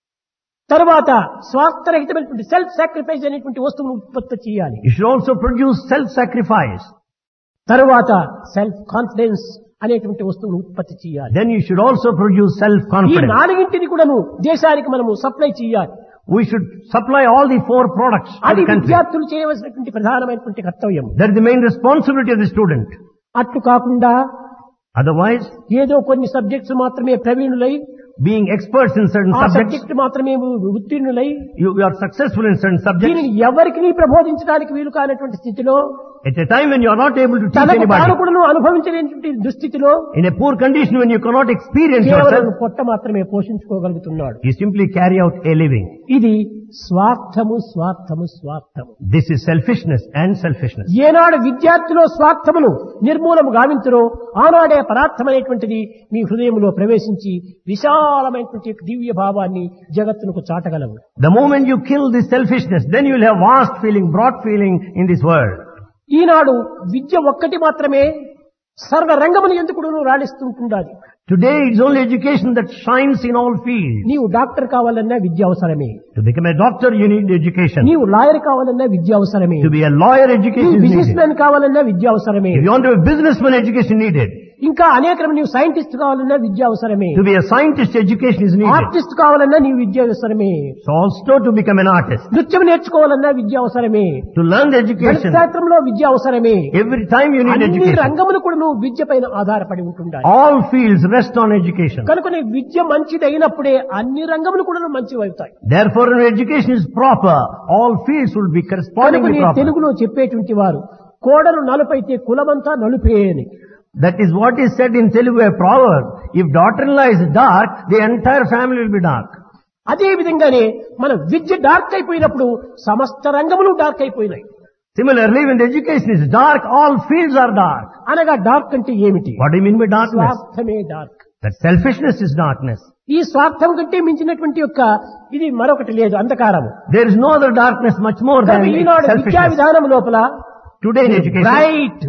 తర్వాత స్వార్థరహితమైనటువంటి సెల్ఫ్ సాక్రిఫైస్ అనేటువంటి వస్తువును ఉత్పత్తి చేయాలి. You should also produce self-sacrifice. తర్వాత సెల్ఫ్ కాన్ఫిడెన్స్ అనేటువంటి వస్తువును ఉత్పత్తి చేయాలి. Then you should also produce ఈ self-confidence. నాలుగింటిని కూడాను దేశానికి మనము సప్లై చేయాలి. We should supply all the four products to అది the country. విద్యార్థులు చేయవలసినటువంటి ప్రధానమైనటువంటి కర్తవ్యం. That is the main responsibility of the student. అట్లు కాకుండా Otherwise, ఏదో కొన్ని సబ్జెక్ట్స్ మాత్రమే ప్రవీణులై being experts in certain ఆ subjects, సబ్జెక్ట్ మాత్రమే ఉత్తీర్ణులై you, you are successful in certain subjects. దీనిని ఎవరికి ప్రబోధించడానికి వీలు కానటువంటి స్థితిలో At a time when you are not able to teach తనకు తాను anybody, కూడా అనుభవించలేనటువంటి దుస్థితిలో in a poor condition when you cannot experience కేవలం yourself, పొట్ట మాత్రమే పోషించుకోగలుగుతున్నాడు. you simply carry out a living. ఇది స్వార్థము స్వార్థము స్వార్థము. This is selfishness and selfishness. ఏనాడు విద్యార్థిలో స్వార్థమును నిర్మూలము గావించురో ఆనాడే పరార్థమైనటువంటిది మీ హృదయంలో ప్రవేశించి విశాలమైనటువంటి దివ్య భావాన్ని జగత్తునకు చాటగలవు. The moment you kill this selfishness, then you will have vast feeling, broad feeling in this world. ఈనాడు విద్య ఒక్కటి మాత్రమే సర్వ రంగములు ఎందుకు రాణిస్తుంటుండాలి. Today it's only education that shines in all fields. నీవు డాక్టర్ కావాలన్నా విద్య అవసరమే. To become a doctor, you need education. నీవు లాయర్ కావాలన్నా విద్య అవసరమే. To be a lawyer, education is business needed. Man కావాలన్నా విద్య అవసరమే. If you want to be a businessman, education needed. ఇంకా అనేక నీవు సైంటిస్ట్ కావాలన్నా విద్య అవసరమే. To be a scientist, education is needed. Artist కావాలన్నా నీవు విద్య అవసరమే. So also to become an artist. నృత్యం నేర్చుకోవాలన్నా విద్య అవసరమే. To learn the education. శాస్త్రంలో విద్య అవసరమే. Every time you need అన్ని education. రంగములు కూడా నువ్వు విద్య పైన ఆధారపడి ఉంటుండాలి. All fields rest on education. కనుక నీ విద్య మంచిది అయినప్పుడే అన్ని రంగములు కూడా మంచివి అవుతాయి. Therefore, when education is proper, all fields will be కనుక correspondingly నీ proper. తెలుగులో చెప్పేటువంటి వారు కోడలు నలుపైతే కులమంతా నలుపే అని. That is what is said in Telugu, a proverb. If daughter-in-law is dark, the entire family will be dark. అదే విధంగానే మన విద్య డార్క్ అయిపోయినప్పుడు సమస్త రంగములు డార్క్ అయిపోయినాయి. Similarly, when the education is dark, all fields are dark. అనగా dark అంటే ఏమిటి? What do you mean by darkness? స్వార్థమే dark. That selfishness is darkness. ఈ స్వార్థం కంటే మించినటువంటి యొక్క ఇది మరొకటి లేదు, అంధకారము. There is no other darkness much more than కనుక ఈనాడు విద్యా selfishness. విధానం లోపల Today in education, bright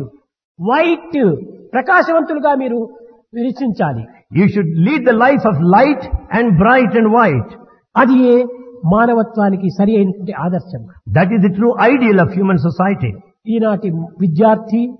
white ప్రకాశవంతులుగా మీరు విరచించాలి. you should lead the life of light and bright and white. అది మానవత్వానికి సరి అయినటువంటి ఆదర్శం. That is the true ideal of human society. ఈనాటి విద్యార్థి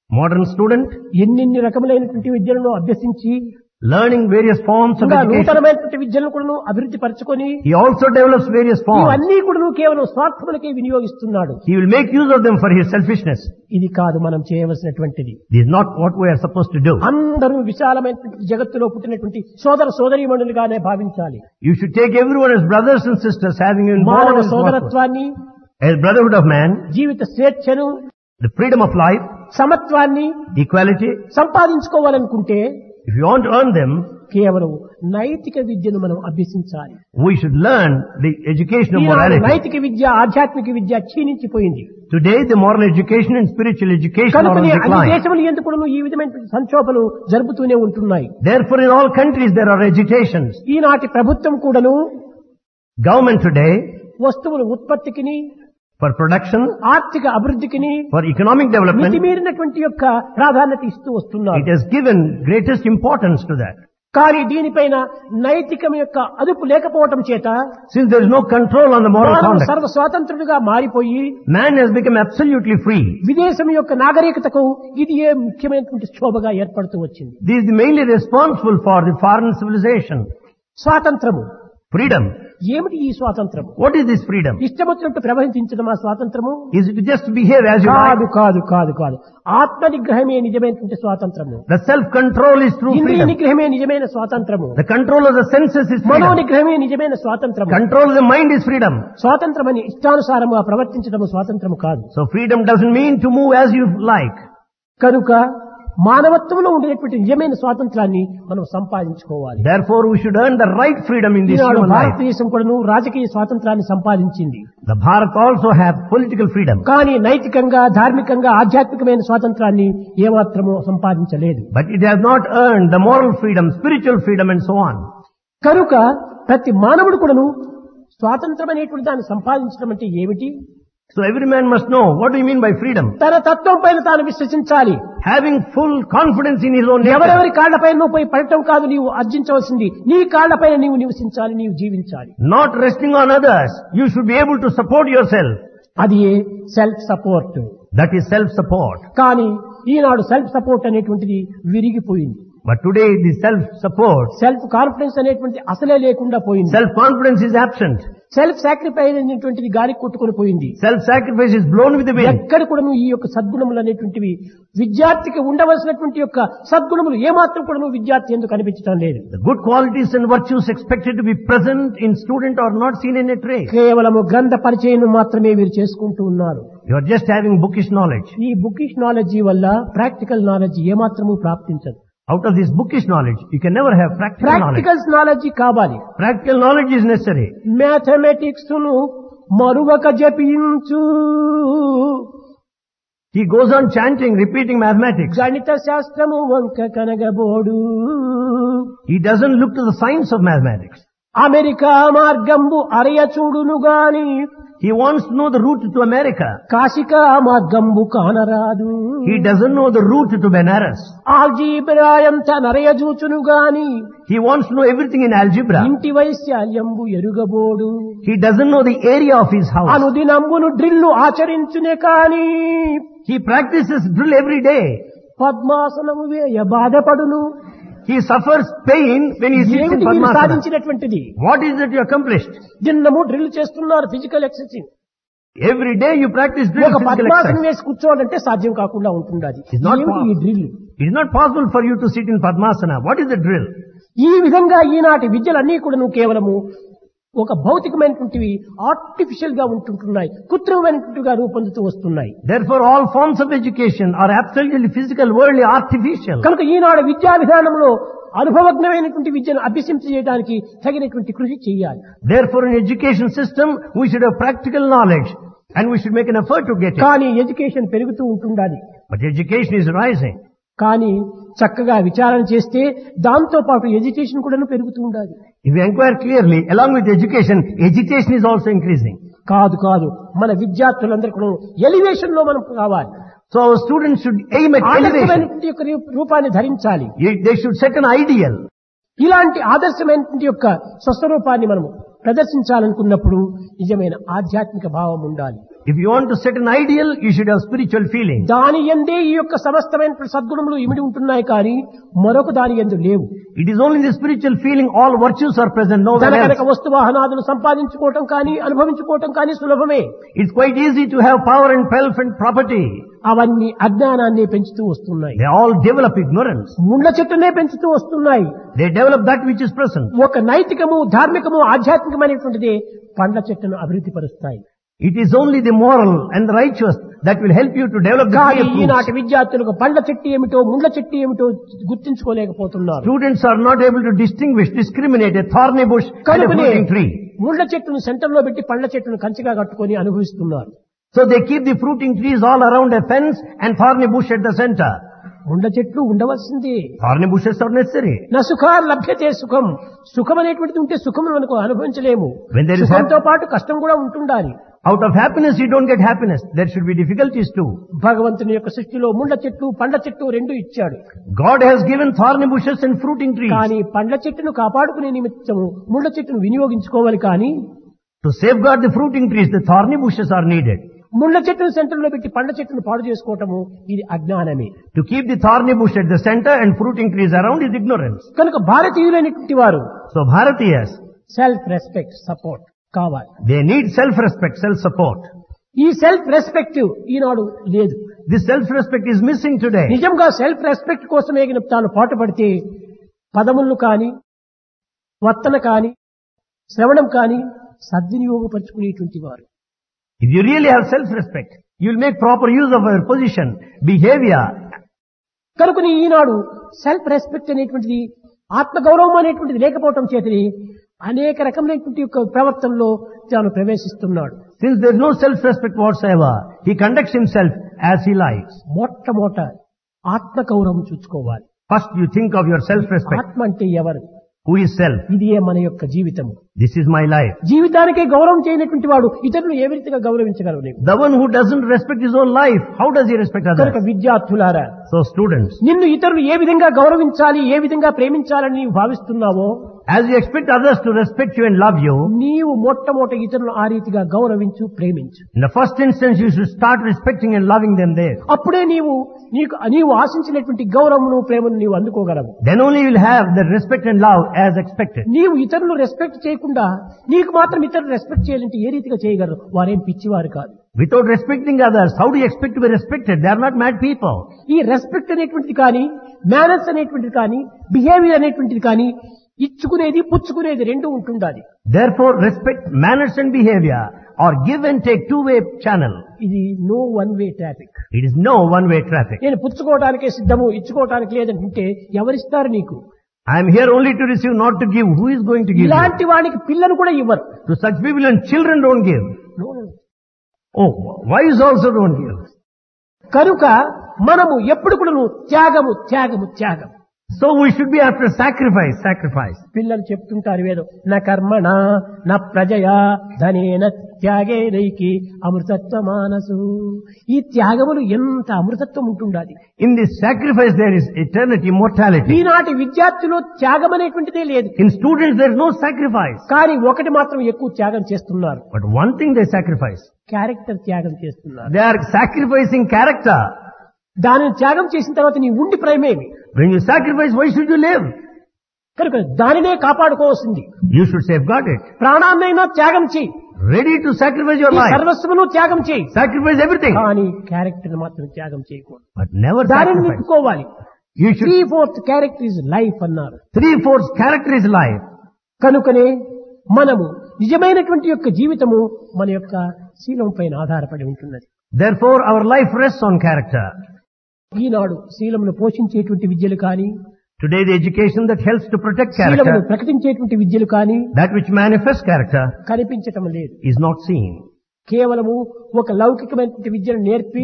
Modern student, ఎన్నెన్ని రకములైనటువంటి విద్యలను అభ్యసించి learning various forms of ఇంకా education. నూతనమైనటువంటి విద్యలను కూడా అభివృద్ధి పరచుకొని He also develops various forms. ఇవన్నీ కూడా కేవలం స్వార్థములకే వినియోగిస్తున్నాడు. He will make use of them for his selfishness. ఇది కాదు మనం చేయవలసినటువంటిది. This is not what we are supposed to do. అందరూ విశాలమైనటువంటి జగత్తులో పుట్టినటువంటి సోదర సోదరీమణులుగానే భావించాలి. You should take everyone as brothers and sisters, having been born మానవ in this world. సోదరత్వాన్ని, As brotherhood of man, జీవిత స్వేచ్ఛను, the freedom of life, సమత్వాన్ని equality. సంపాదించుకోవాలనుకుంటే If you want to earn them, కేవలం నైతిక విద్యను మనం అభ్యసించాలి. we should learn the education of Eenadu morality. నైతిక విద్య, ఆధ్యాత్మిక విద్య క్షీణించిపోయింది. Today, the moral education and spiritual education are on కనుకనే అన్ని decline. దేశములు ఎందుకు ఈ విధమైన సంక్షోభలు జరుపుతూనే ఉంటున్నాయి. Therefore, in all countries there are agitations. ఈనాటి ప్రభుత్వం కూడాను Government today, వస్తువుల ఉత్పత్తికిని, for production, ఆర్థిక అభివృద్ధికిని for economic development, మితిమీరినటువంటి యొక్క ప్రాధాన్యత ఇస్తూ వస్తున్నారు. it has given greatest importance to that. కానీ దీనిపైన నైతికం యొక్క అదుపు లేకపోవటం చేత Since there is no control on the moral మానవుడు conduct, సర్వ స్వాతంత్రుడిగా మారిపోయి man has become absolutely free. విదేశం యొక్క నాగరికతకు ఇది ఏ ముఖ్యమైనటువంటి శోభగా ఏర్పడుతూ వచ్చింది. This is mainly responsible for the foreign civilization. స్వాతంత్రము Freedom. ఏమిటి? ఈ స్వాతంత్రము What is this freedom? ఇష్టమొచ్చినట్టు ప్రవహించడం ఆ స్వాతంత్రము Is it to just behave as you కాదు like? కాదు కాదు కాదు ఆత్మ నిగ్రహమే నిజమైనటువంటి స్వాతంత్రము. The self-control is true ఇంద్రియ freedom. నిగ్రహమే నిజమైన స్వాతంత్రము. The control of the senses is Mano freedom. నిగ్రహమే నిజమైన స్వాతంత్రము. Control of the mind is freedom. స్వాతంత్రమని ఇష్టానుసారముగా ప్రవర్తించడం స్వాతంత్రము కాదు. So freedom doesn't mean to move as you like. కనుక మానవత్వంలో ఉండేటువంటి నిజమైన స్వాతంత్రాన్ని మనం సంపాదించుకోవాలి. Therefore, we should earn the right freedom in this Eenadu human life. భారతదేశం కూడాను రాజకీయ స్వాతంత్రాన్ని సంపాదించింది. The Bharat also have political freedom. కానీ నైతికంగా, ధార్మికంగా, ఆధ్యాత్మికమైన స్వాతంత్రాన్ని ఏమాత్రము సంపాదించలేదు. But it has not earned the moral freedom, spiritual freedom and so on. కనుక ప్రతి మానవుడు కూడాను స్వాతంత్రం అనేటువంటి దాన్ని సంపాదించడం అంటే ఏమిటి? So every man must know, what do you mean by freedom? తన తత్వం పైన తాను విశ్వసించాలి. Having full confidence in his own nature. ఎవరెవరి కాళ్లపైన నువ్వు పోయి పడటం కాదు నీవు అర్జించవలసింది. నీ కాళ్లపైన నీవు నివసించాలి, నీవు జీవించాలి. Not resting on others. You should be able to support yourself. అది self support. That is self-support. కానీ ఈనాడు సెల్ఫ్ సపోర్ట్ అనేటువంటిది విరిగిపోయింది. But today the self-support, self confidence అనేటువంటి అసలే లేకుండా పోయింది. self-confidence is absent. Self sacrifice అనేటువంటిది గాలి కొట్టుకొని పోయింది. Self-sacrifice is blown with the wind. ఎక్కడ కూడా ఈ యొక్క సద్గుణములు అనేటువంటివి విద్యార్థికి ఉండవలసినటువంటి యొక్క సద్గుణములు ఏమాత్రం కూడా విద్యార్థి ఎందుకు కనిపించడం లేదు. The good qualities and virtues expected to be present in student are not seen in a trace. కేవలము గ్రంథ పరిచయం మాత్రమే వీరు చేసుకుంటూ ఉన్నారు. You are just having bookish knowledge. ఈ బుకిష్ నాలెడ్జి వల్ల ప్రాక్టికల్ నాలెడ్జ్ ఏమాత్రము ప్రాప్తించదు. Out of this bookish knowledge, you can never have practical knowledge. Practicals knowledge కావాలి. Practical knowledge is necessary. Mathematics ను మరువక జపించు, He goes on chanting, repeating mathematics. గణిత శాస్త్రము వంక కనగబోడు, He doesn't look to the science of mathematics. America మార్గంబు అరయ చూడును గాని He wants to know the route to America. కాశికా మార్గంబు కానరాదు. He doesn't know the route to Benares. Algebra ఎంత నరయ చూచును గాని He wants to know everything in algebra. ఇంటి వైశాల్యంబు ఎరుగబోడు. He doesn't know the area of his house. అనుదినంబును drill ఆచరించునే కాని He practices drill every day. పద్మాసనము వేయ బాధపడును. He suffers pain when he sits in ఏమిటి మీరు Padmasana. సాధించినటువంటిది? What is it you accomplished? దిన్నము డ్రిల్ చేస్తున్నారు, physical exercise. Every day you practice drill, ఒక physical పద్మాసనం exercise. వేసి కూర్చోవాలంటే సాధ్యం కాకుండా ఉంటుండది. It's not ఏమిటి ఈ drill? It is not possible for you to sit in Padmasana. What is the drill? ఈ విధంగా ఈనాటి విద్యలన్నీ కూడా నువ్వు కేవలము ఒక భౌతికమైనటువంటివి ఆర్టిఫిషియల్ గా ఉంటుంటున్నాయి, కృత్రిమమైనట్టుగా రూపొందుతూ వస్తున్నాయి. Therefore all forms of education are absolutely physical, worldly, artificial. కనుక ఈనాడు విద్యా విధానంలో అనుభవజ్ఞమైనటువంటి విద్యను అభ్యసించడానికి తగినటువంటి కృషి చేయాలి. Therefore in education system we should have practical knowledge and we should make an effort to get it. కానీ ఎడ్యుకేషన్ పెరుగుతూ ఉంటుండాలి. But education is rising. కానీ చక్కగా విచారణ చేస్తే దాంతో పాటు ఎడ్యుకేషన్ కూడా పెరుగుతూ ఉండాలి. If you inquire clearly, along with education, education is also increasing. కాదు కాదు మన విద్యార్థులందరూ కూడా ఎలివేషన్ లో మనం కావాలి. So our students should aim at elevation. ఆదర్శమైనటువంటి యొక్క రూపాన్ని ధరించాలి. They should set an ideal. ఇలాంటి ఆదర్శమైనటువంటి యొక్క స్వస్వరూపాన్ని మనము ప్రదర్శించాలనుకున్నప్పుడు నిజమైన ఆధ్యాత్మిక భావం ఉండాలి. If you want to set an ideal, you should have spiritual feeling. దాని యందే ఈ యొక్క సమస్తమైన సద్గుణములు ఇమిడి ఉంటున్నాయి కానీ మరొక దాని యందు లేవు. It is only in the spiritual feeling all virtues are present, nowhere ధన కనుక else. వస్తు వాహనాదులు సంపాదించుకోవటం కానీ అనుభవించుకోవటం కానీ సులభమే. It's quite easy to have power and wealth and property. అవన్నీ అజ్ఞానాన్ని పెంచుతూ వస్తున్నాయి. They all develop ignorance. ముండ్ల చెట్టునే పెంచుతూ వస్తున్నాయి. They develop that which is present. ఒక నైతికము ధార్మికము ఆధ్యాత్మికమైనటువంటిది పండ్ల చెట్టును అభివృద్ధి పరుస్తాయి. It is only the moral and the righteous that will help you to develop the కానీ tree of ఈనాటి fruits. విద్యార్థులకు పండ్ల చెట్టు ఏమిటో ముండ్ల చెట్టు ఏమిటో గుర్తించుకోలేకపోతున్నారు. Students are not able to distinguish, discriminate a thorny bush and a కనుకనే fruiting tree. ముండ్ల చెట్టును సెంటర్ లో పెట్టి పండ్ల చెట్టును కంచిగా కట్టుకొని అనుభవిస్తున్నారు. So they keep the fruiting trees all around a fence and thorny bush at the center. ముండ్ల చెట్లు ఉండవలసింది. Thorny bushes are necessary. నా సుఖార్ లభ్యతే సుఖం. సుఖం అనేటువంటిది ఉంటే సుఖం మనకు అనుభవించలేము. When there is సుఖంతో పాటు కష్టం కూడా ఉంటుండాలి. Out of happiness you don't get happiness. There should be difficulties too. భగవంతుని యొక్క సృష్టిలో ముండ్ల చెట్టు పండ్ల చెట్టు రెండు ఇచ్చాడు. God has given thorny bushes and fruiting trees. కానీ పండ్ల చెట్టును కాపాడుకునే నిమిత్తము ముండ్ల చెట్టును వినియోగించుకోవాలి కానీ To safeguard the fruiting trees, the thorny bushes are needed. ముండ్ల చెట్టును సెంటర్ లో పెట్టి పండ్ల చెట్టును పాడు చేసుకోవటము ఇది అజ్ఞానమే. To keep the thorny bush at the center and fruiting trees around is ignorance. కనుక భారతీయులైనటువంటి వారు So Bharatiyas, self respect support కావాలి. they need self-respect, self-support. ఈ సెల్ఫ్ రెస్పెక్ట్ ఈనాడు లేదు. This self-respect is missing today. నిజంగా సెల్ఫ్ రెస్పెక్ట్ కోసమే గిన తాను పాటుపడితే పదములను కాని వర్తన కాని శ్రవణం కాని సద్వినియోగపరుచుకునేటువంటి వారు. If you really have self-respect, you will make proper use of your position, behavior. కనుకని ఈనాడు సెల్ఫ్ రెస్పెక్ట్ అనేటువంటిది ఆత్మగౌరవం అనేటువంటిది లేకపోవటం చేతని అనేక రకమైనటువంటి యొక్క ప్రవర్తనలో తాను ప్రవేశిస్తున్నాడు. Since there is no self-respect whatsoever, he conducts himself as he likes. మొట్టమొదట ఆత్మగౌరవం చూసుకోవాలి. First you think of your self-respect. ఆత్మ అంటే ఎవరు? Who is self? ఇదియే మన యొక్క జీవితము. This is my life. జీవితానికే గౌరవం చేయనటువంటి వాడు ఇతరులు ఏ విధంగా గౌరవించగలరు? The one who doesn't respect his own life, how does he respect కనుక others? విద్యార్థులారా, So students, నిన్ను ఇతరులు ఏ విధంగా గౌరవించాలి ఏ విధంగా ప్రేమించాలని నీవు భావిస్తున్నావో as you expect others to respect you and love you, నీవు మొట్టమొదట ఇతరులను ఆ రీతిగా గౌరవించు ప్రేమించు. in the first instance you should start respecting and loving them there. అప్పుడే నీవు నీకు నీవు ఆశించినటువంటి గౌరవమును ప్రేమను నీవు అందుకోగలవు. Then only you will have the respect and love as expected. నీవు ఇతరులు రెస్పెక్ట్ చేయకుండా నీకు మాత్రం ఇతరులు రెస్పెక్ట్ చేయాలంటే ఏ రీతిగా చేయగలరు? వారేం పిచ్చివారు కాదు. Without respecting others, how do you expect to be respected? They are not mad people. ఈ రెస్పెక్ట్ అనేటువంటిది కానీ మేనర్స్ అనేటువంటిది కానీ బిహేవియర్ అనేటువంటిది కానీ ఇచ్చుకునేది పుచ్చుకునేది రెండు ఉంటుండాలి. Therefore, respect, manners and behavior are give and take two-way channel. ఇది no one way traffic. It is no one-way traffic. నేను పుచ్చుకోవడానికే సిద్ధము ఇచ్చుకోవడానికి లేదంటే ఎవరిస్తారు నీకు? I am here only to receive, not to give. Who is going to give you? ఇలాంటి వానికి పిల్లను కూడా ఇవ్వరు. To such people and children don't give. No, no. Oh, wives also don't give. కనుక మనము ఎప్పుడు కూడా త్యాగము త్యాగము త్యాగం. So we should be after sacrifice, sacrifice. పిల్లలు చెప్తుంటారు వేదో నా కర్మణ నా ప్రజయా ధనేన త్యాగే నైకి అమృతత్వ మానసు. ఈ త్యాగములు ఎంత అమృతత్వం ఉంటుండాలి. In this sacrifice there is eternity, immortality. ఈనాటి విద్యార్థులు త్యాగం అనేటువంటిదే లేదు. In students there is no sacrifice. కానీ ఒకటి మాత్రం ఎక్కువ త్యాగం చేస్తున్నారు. But one thing they sacrifice. Character త్యాగం చేస్తున్నారు. They are sacrificing character. దానిని త్యాగం చేసిన తర్వాత నీ ఉండి ప్రేమేమి? When you sacrifice, why should you live? కనుక దానినే కాపాడుకోవాల్సింది. You should safeguard it. ప్రాణాన్నైనా త్యాగం చేయి. Ready to sacrifice your నీ life. సర్వస్వమును త్యాగం చేయి. Sacrifice everything. కానీ క్యారెక్టర్ మాత్రం త్యాగం చేయకూడదు. But never దానిని sacrifice. నిలుపుకోవాలి. You should. Three fourth character is life అన్నారు. Three-fourths character is life. కనుకనే మనము నిజమైనటువంటి యొక్క జీవితము మన యొక్క శీలం పైన ఆధారపడి ఉంటున్నది. Therefore our life rests on character. ఈనాడు శీలమును పోషించేటువంటి విద్యలు కానీ Today the education that helps to protect శీలమును character, ప్రకటించేటువంటి విద్యలు కానీ that which manifests character, కనిపించటం లేదు. is not seen. కేవలము ఒక లౌకికమైనటువంటి విద్యను నేర్పి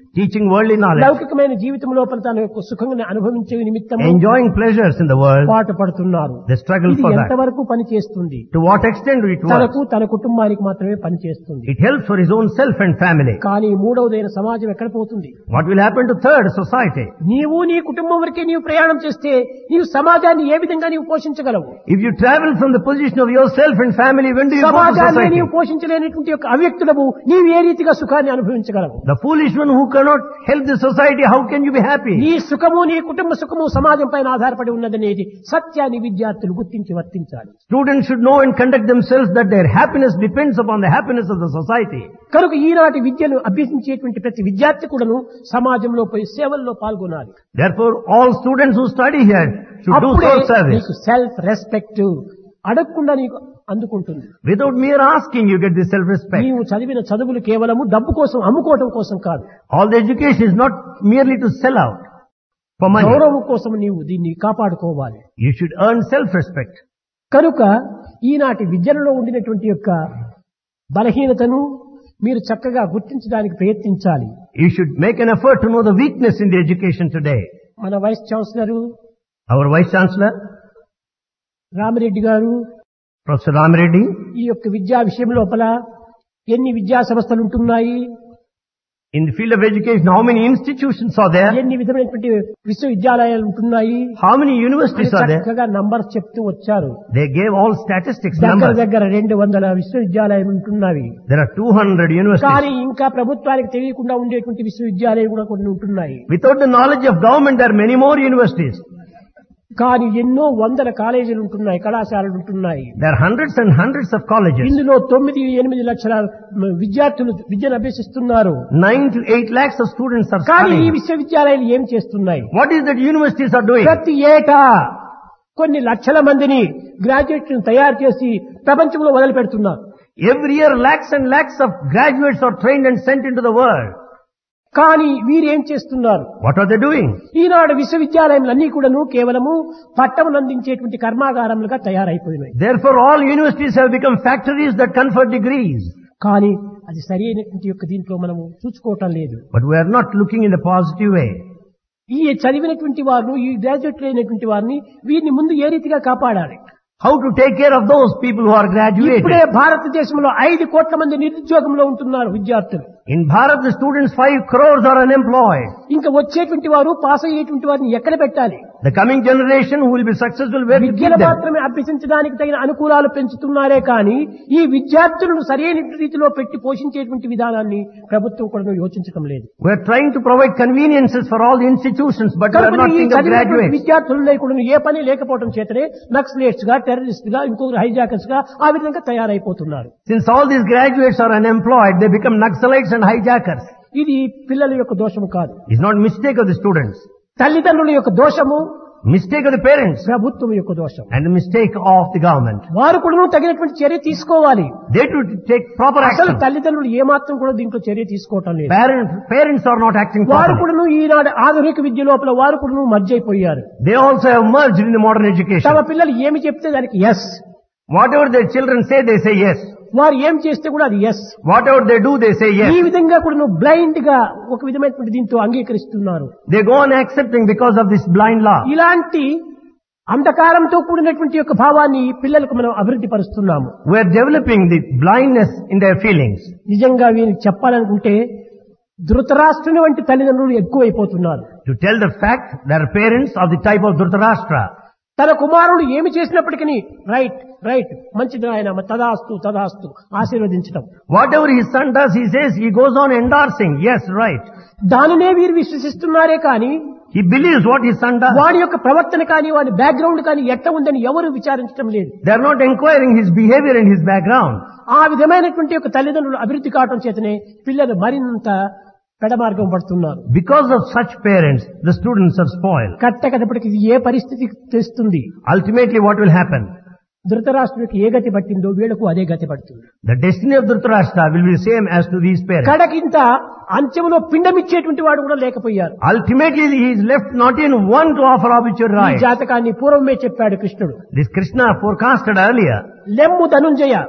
teaching worldly knowledge, లౌకికమైన జీవితం లోపల తన యొక్క సుఖంగా అనుభవించే నిమిత్తం enjoying pleasures in the world. పాటు పడుతున్నారు. They struggle ఇది for that. ఎంతవరకు పని చేస్తుంది? To what extent it works? తనకు తన కుటుంబానికి మాత్రమే పని చేస్తుంది. It helps for his own self and family. కానీ మూడవదైన సమాజం ఎక్కడ పోతుంది? What will happen to third, society? నీవు నీ కుటుంబం వరకే నీవు ప్రయాణం చేస్తే నీవు సమాజాన్ని ఏ విధంగా నీవు పోషించగలవు? If you travel from the position of yourself and family, when do you go to సమాజాన్ని society? నీవు పోషించలేనటువంటి యొక్క అవ్యక్తులము నీవు ఏ రీతిగా సుఖాన్ని అనుభవించగలవు? The foolish one who cannot help the society, how can you be happy? నీ సుఖము నీ కుటుంబ సుఖము సమాజం పైన ఆధారపడి ఉన్నదనేది సత్యాన్ని విద్యార్థులు గుర్తించి వర్తించాలి. Students should know and conduct themselves that their happiness depends upon the happiness of the society. కనుక ఈనాటి విద్యను అభ్యసించేటువంటి ప్రతి విద్యార్థి కూడాను సమాజంలో పోయి సేవల్లో పాల్గొనాలి. Therefore, all students who study here should do అప్పుడే soul service. నీకు సెల్ఫ్ రెస్పెక్ట్ అడగకుండా నీకు అందుకుంటుంది. Without mere asking, you get this self-respect. నీవు చదివిన చదువులు కేవలము డబ్బు కోసం అమ్ముకోవడం కోసం కాదు. All the education is not merely to sell out for money. గౌరవం కోసం నీవు దీన్ని కాపాడుకోవాలి. You should earn self-respect. కనుక ఈనాటి విద్యలో ఉండినటువంటి యొక్క బలహీనతను మీరు చక్కగా గుర్తించడానికి ప్రయత్నించాలి. You should make an effort to know the weakness in the education today. మన vice chancellor Our Vice Chancellor, Ramireddy గారు Professor Ramireddy, ఈ యొక్క విద్యా విషయం లోపల ఎన్ని విద్యా సంస్థలు ఉంటున్నాయి, in the field of education, how many institutions are there? ఎన్ని విధమైనటువంటి విశ్వవిద్యాలయాలు ఉంటున్నాయి, How many universities are there? చక్కగా నంబర్స్ చెప్తూ వచ్చారు. They gave all statistics దగ్గర numbers. దగ్గర రెండు వందల విశ్వవిద్యాలయాలు ఉంటున్నవి. There are two hundred universities. కానీ ఇంకా ప్రభుత్వానికి తెలియకుండా ఉండేటువంటి విశ్వవిద్యాలయాలు కూడా కొన్ని ఉంటున్నాయి. Without the knowledge of government, there are many more universities. కానీ ఎన్నో వందల కాలేజీలు ఉంటున్నాయి, కళాశాలలు ఉంటున్నాయి. There are hundreds and hundreds of colleges. ఇందులో తొమ్మిది ఎనిమిది లక్షల విద్యార్థులు విద్యను అభ్యసిస్తున్నారు. Nine to eight lakhs of students are కానీ ఈ studying. విశ్వవిద్యాలయాలు ఏం చేస్తున్నాయి? What is that universities are doing? ప్రతి ఏటా కొన్ని లక్షల మందిని గ్రాడ్యుయేట్లను తయారు చేసి ప్రపంచంలో వదిలి పెడుతున్నారు. Every year, lakhs and lakhs of graduates are trained and sent into the world. కానీ వీరేం చేస్తున్నారు? What are they doing? ఈనాడు విశ్వవిద్యాలయాలన్నీ కూడాను కేవలము పట్టం అందించేటువంటి కర్మాగారములుగా తయారైపోయినాయి. Therefore, all universities have become factories that confer degrees. కానీ అది సరి అయినటువంటి యొక్క దీంట్లో మనము చూసుకోవటం లేదు. But we are not looking in a positive way. ఈ చదివినటువంటి వారు, ఈ గ్రాడ్యుయేట్లు అయినటువంటి వారిని వీరిని ముందు ఏ రీతిగా కాపాడాలి? How to take care of those people who are graduated? ఇప్పుడే భారతదేశంలో ఐదు కోట్ల మంది నిరుద్యోగంలో ఉంటున్నారు విద్యార్థులు. In Bharat, the students, five crores are unemployed. ఇంకా వచ్చేటువంటి వారు పాస్ అయ్యేటువంటి వారిని ఎక్కడ పెట్టాలి? The coming generation who will be successful, where to విద్యను keep them? మాత్రమే అభ్యసించడానికి తగిన అనుకూలాలు పెంచుతున్నారే కానీ ఈ విద్యార్థులను సరైన రీతిలో పెట్టి పోషించేటువంటి విధానాన్ని ప్రభుత్వం కూడా యోచించడం లేదు. We are trying to provide conveniences for all the institutions, but we are కనుక not ఈ thinking of చదివినటువంటి graduates. విద్యార్థులలో కూడా ఏ పని లేకపోవడం చేతనే నక్సలేట్స్ గా, టెర్రరిస్ట్ గా, ఇంకొక హైజాకర్స్ గా ఆ విధంగా తయారైపోతున్నారు. Since all these graduates are unemployed, they become Naxalites and hijackers. ఇది పిల్లల యొక్క దోషము కాదు, It's not mistake of the students, తల్లిదండ్రుల యొక్క దోషము, mistake of the parents, ప్రభుత్వం యొక్క దోషం. and the mistake of the government. వారు కూడా తగినటువంటి చర్య తీసుకోవాలి. They to take proper అసలు action. తల్లిదండ్రులు ఏమాత్రం కూడా దీంట్లో చర్య తీసుకోవటం లేదు. Parents, parents are not acting వారు properly. కూడా ఈనాడు ఆధునిక విద్య లోపల వారు కూడా మర్జ్ అయిపోయారు. They also have merged in the modern education. తమ పిల్లలు ఏమి చెప్తే దానికి yes, Whatever their children say, they say yes. వారు ఏం చేస్తే కూడా అది yes. Whatever they do, they say ఈ yes. విధంగా కూడా నువ్వు బ్లైండ్ గా ఒక విధమైనటువంటి దీంతో అంగీకరిస్తున్నారు. They go on accepting because of this blind law. ఇలాంటి అంధకారంతో కూడినటువంటి యొక్క భావాన్ని పిల్లలకు మనం అభివృద్ధి పరుస్తున్నాము. We are developing the blindness in their feelings. నిజంగా వీరికి చెప్పాలనుకుంటే ధృతరాష్ట్రుని వంటి తల్లిదండ్రులు ఎక్కువైపోతున్నారు. To tell the fact, their parents are the type of Dhritarashtra. తన కుమారుడు ఏమి చేసినప్పటికీ రైట్ రైట్ మంచిది ఆయన తదాస్తు తదాస్తు ఆశీర్వదించడం. Whatever his son does, he says, he goes on endorsing, yes, right. దానినే వీరు విశ్వసిస్తున్నారే కానీ He believes what his son does. వాడి యొక్క ప్రవర్తన కానీ వాడి బ్యాక్గ్రౌండ్ కానీ ఎట్లా ఉందని ఎవరు విచారించడం లేదు. They are not inquiring his behavior and his background. ఆ విధమైనటువంటి యొక్క తల్లిదండ్రులు అభివృద్ధి కావడం చేతనే పిల్లలు మరింత పెడమార్గం పడుతున్నారు. Because of such parents, the students are spoiled. కట్టకటప్పటికి ఇది ఏ పరిస్థితి తెస్తుంది? Ultimately, what will happen? ధృతరాష్ట్రుడికి ఏ గతి పట్టిందో వీళ్లకు అదే గతి పడుతుంది. The destiny of Dhritarashtra will be the same as to these parents. కడకింత అంచెంలో పిండమిచ్చేటువంటి వాడు కూడా లేకపోయారు. Ultimately, he is left not in one to offer obituary ఈ rites. జాతకాన్ని పూర్వమే చెప్పాడు కృష్ణుడు. This Krishna forecasted earlier. లెమ్ము ధనుంజయ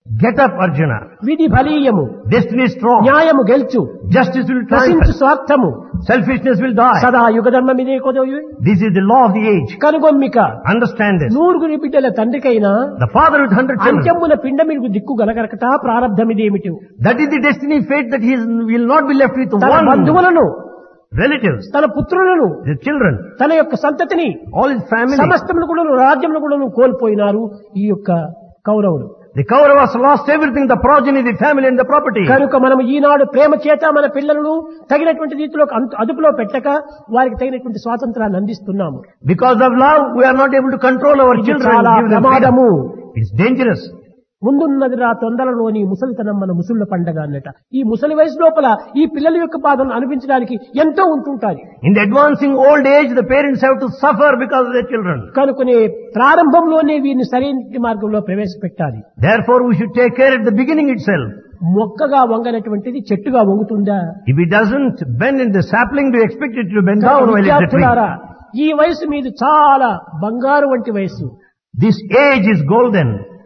Get up, Arjuna. విధి బలీయము, Destiny is strong. న్యాయము గెలుచు, Justice will నశించు triumph. స్వార్థము, Selfishness will die. సదా యుగధర్మ మీదే కొదవి This is the law of the age. కనుగొమ్మిక. Understand this. నూరుగురి బిడ్డల తండ్రికైనా The father with hundred children. అంత్యమున పిండమిడుగు దిక్కు గలగరకట ప్రారంధమిదేమిటి. That is the destiny fate that he is, will not be left with తన one బంధువులను, relatives, తన పుత్రులను, the children, తన యొక్క సంతతిని, all his family. సమస్తమును కూడా రాజ్యమును కూడా కోల్పోయినారు ఈ యొక్క కౌరవులు. The Kauravas lost everything, the progeny, the family and the property. కనుక మనం ఈనాడు ప్రేమ చేత మన పిల్లలను తగినటువంటి రీతిలో అంత- అదుపులో పెట్టక వారికి తగినటువంటి స్వాతంత్రాన్ని అందిస్తున్నాము. Because of love, we are not able to control our ఇది children. చాలా Give them ప్రమాదము. freedom. It's dangerous. ముందున్నది రా తొందరలోని ముసలితనం మన ముసుళ్ళ పండగ అన్నట. ఈ ముసలి వయసు లోపల ఈ పిల్లల యొక్క బాధను అనిపించడానికి ఎంతో ఉంటుంటారు. In the advancing old age, the parents have to suffer because of their children. కనుకనే ప్రారంభంలోనే వీరిని సరైన మార్గంలో ప్రవేశపెట్టాలి. Therefore, we should take care at the beginning itself. మొక్కగా వంగనటువంటిది చెట్టుగా వంగుతుందా? If it doesn't bend in the sapling, do you expect it to bend down while it's a విద్యార్థులారా, tree? ఈ వయసు మీద చాలా బంగారు వంటి వయసు. This age is golden.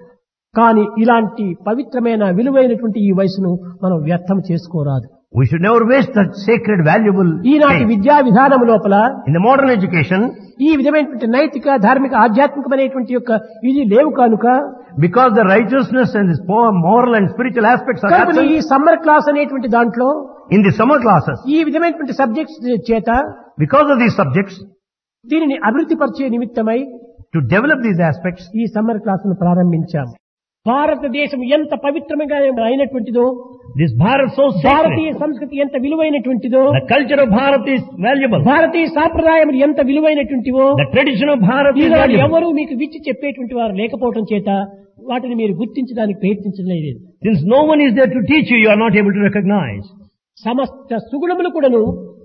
కానీ ఇలాంటి పవిత్రమైన విలువైనటువంటి ఈ వయసును మనం వ్యర్థం చేసుకోరాదు. We should never waste that sacred, valuable ఈనాటి age. విద్యా విధానం లోపల In the modern education, ఈ విధమైనటువంటి నైతిక, ధార్మిక, ఆధ్యాత్మికమైనటువంటి యొక్క ఇది లేవు కనుక because the righteousness and the moral and spiritual aspects are కనుక ఈ absent సమ్మర్ క్లాస్ అనేటువంటి దాంట్లో in the summer classes, ఈ విధమైనటువంటి సబ్జెక్ట్స్ చేత because of these subjects, దీనిని అభివృద్ధి పరిచే నిమిత్తమై to develop these aspects, ఈ సమ్మర్ క్లాస్ ను ప్రారంభించాము. భారతదేశం ఎంత పవిత్రమైన అయినటువంటిదో, this Bharat so Bharatiya sacred, సంస్కృతి ఎంత విలువైనటువంటిదో, the culture of Bharat is valuable, భారతీయ సాంప్రదాయములు ఎంత విలువైనటువంటివో, the tradition of Bharat is Eenadu valuable. ఎవరు మీకు విచ్చి చెప్పేటువంటి వారు లేకపోవడం చేత వాటిని మీరు గుర్తించడానికి ప్రయత్నించలేదు. Since no one is there to teach you, you are not able to recognize. సమస్త సుగుణములు కూడాను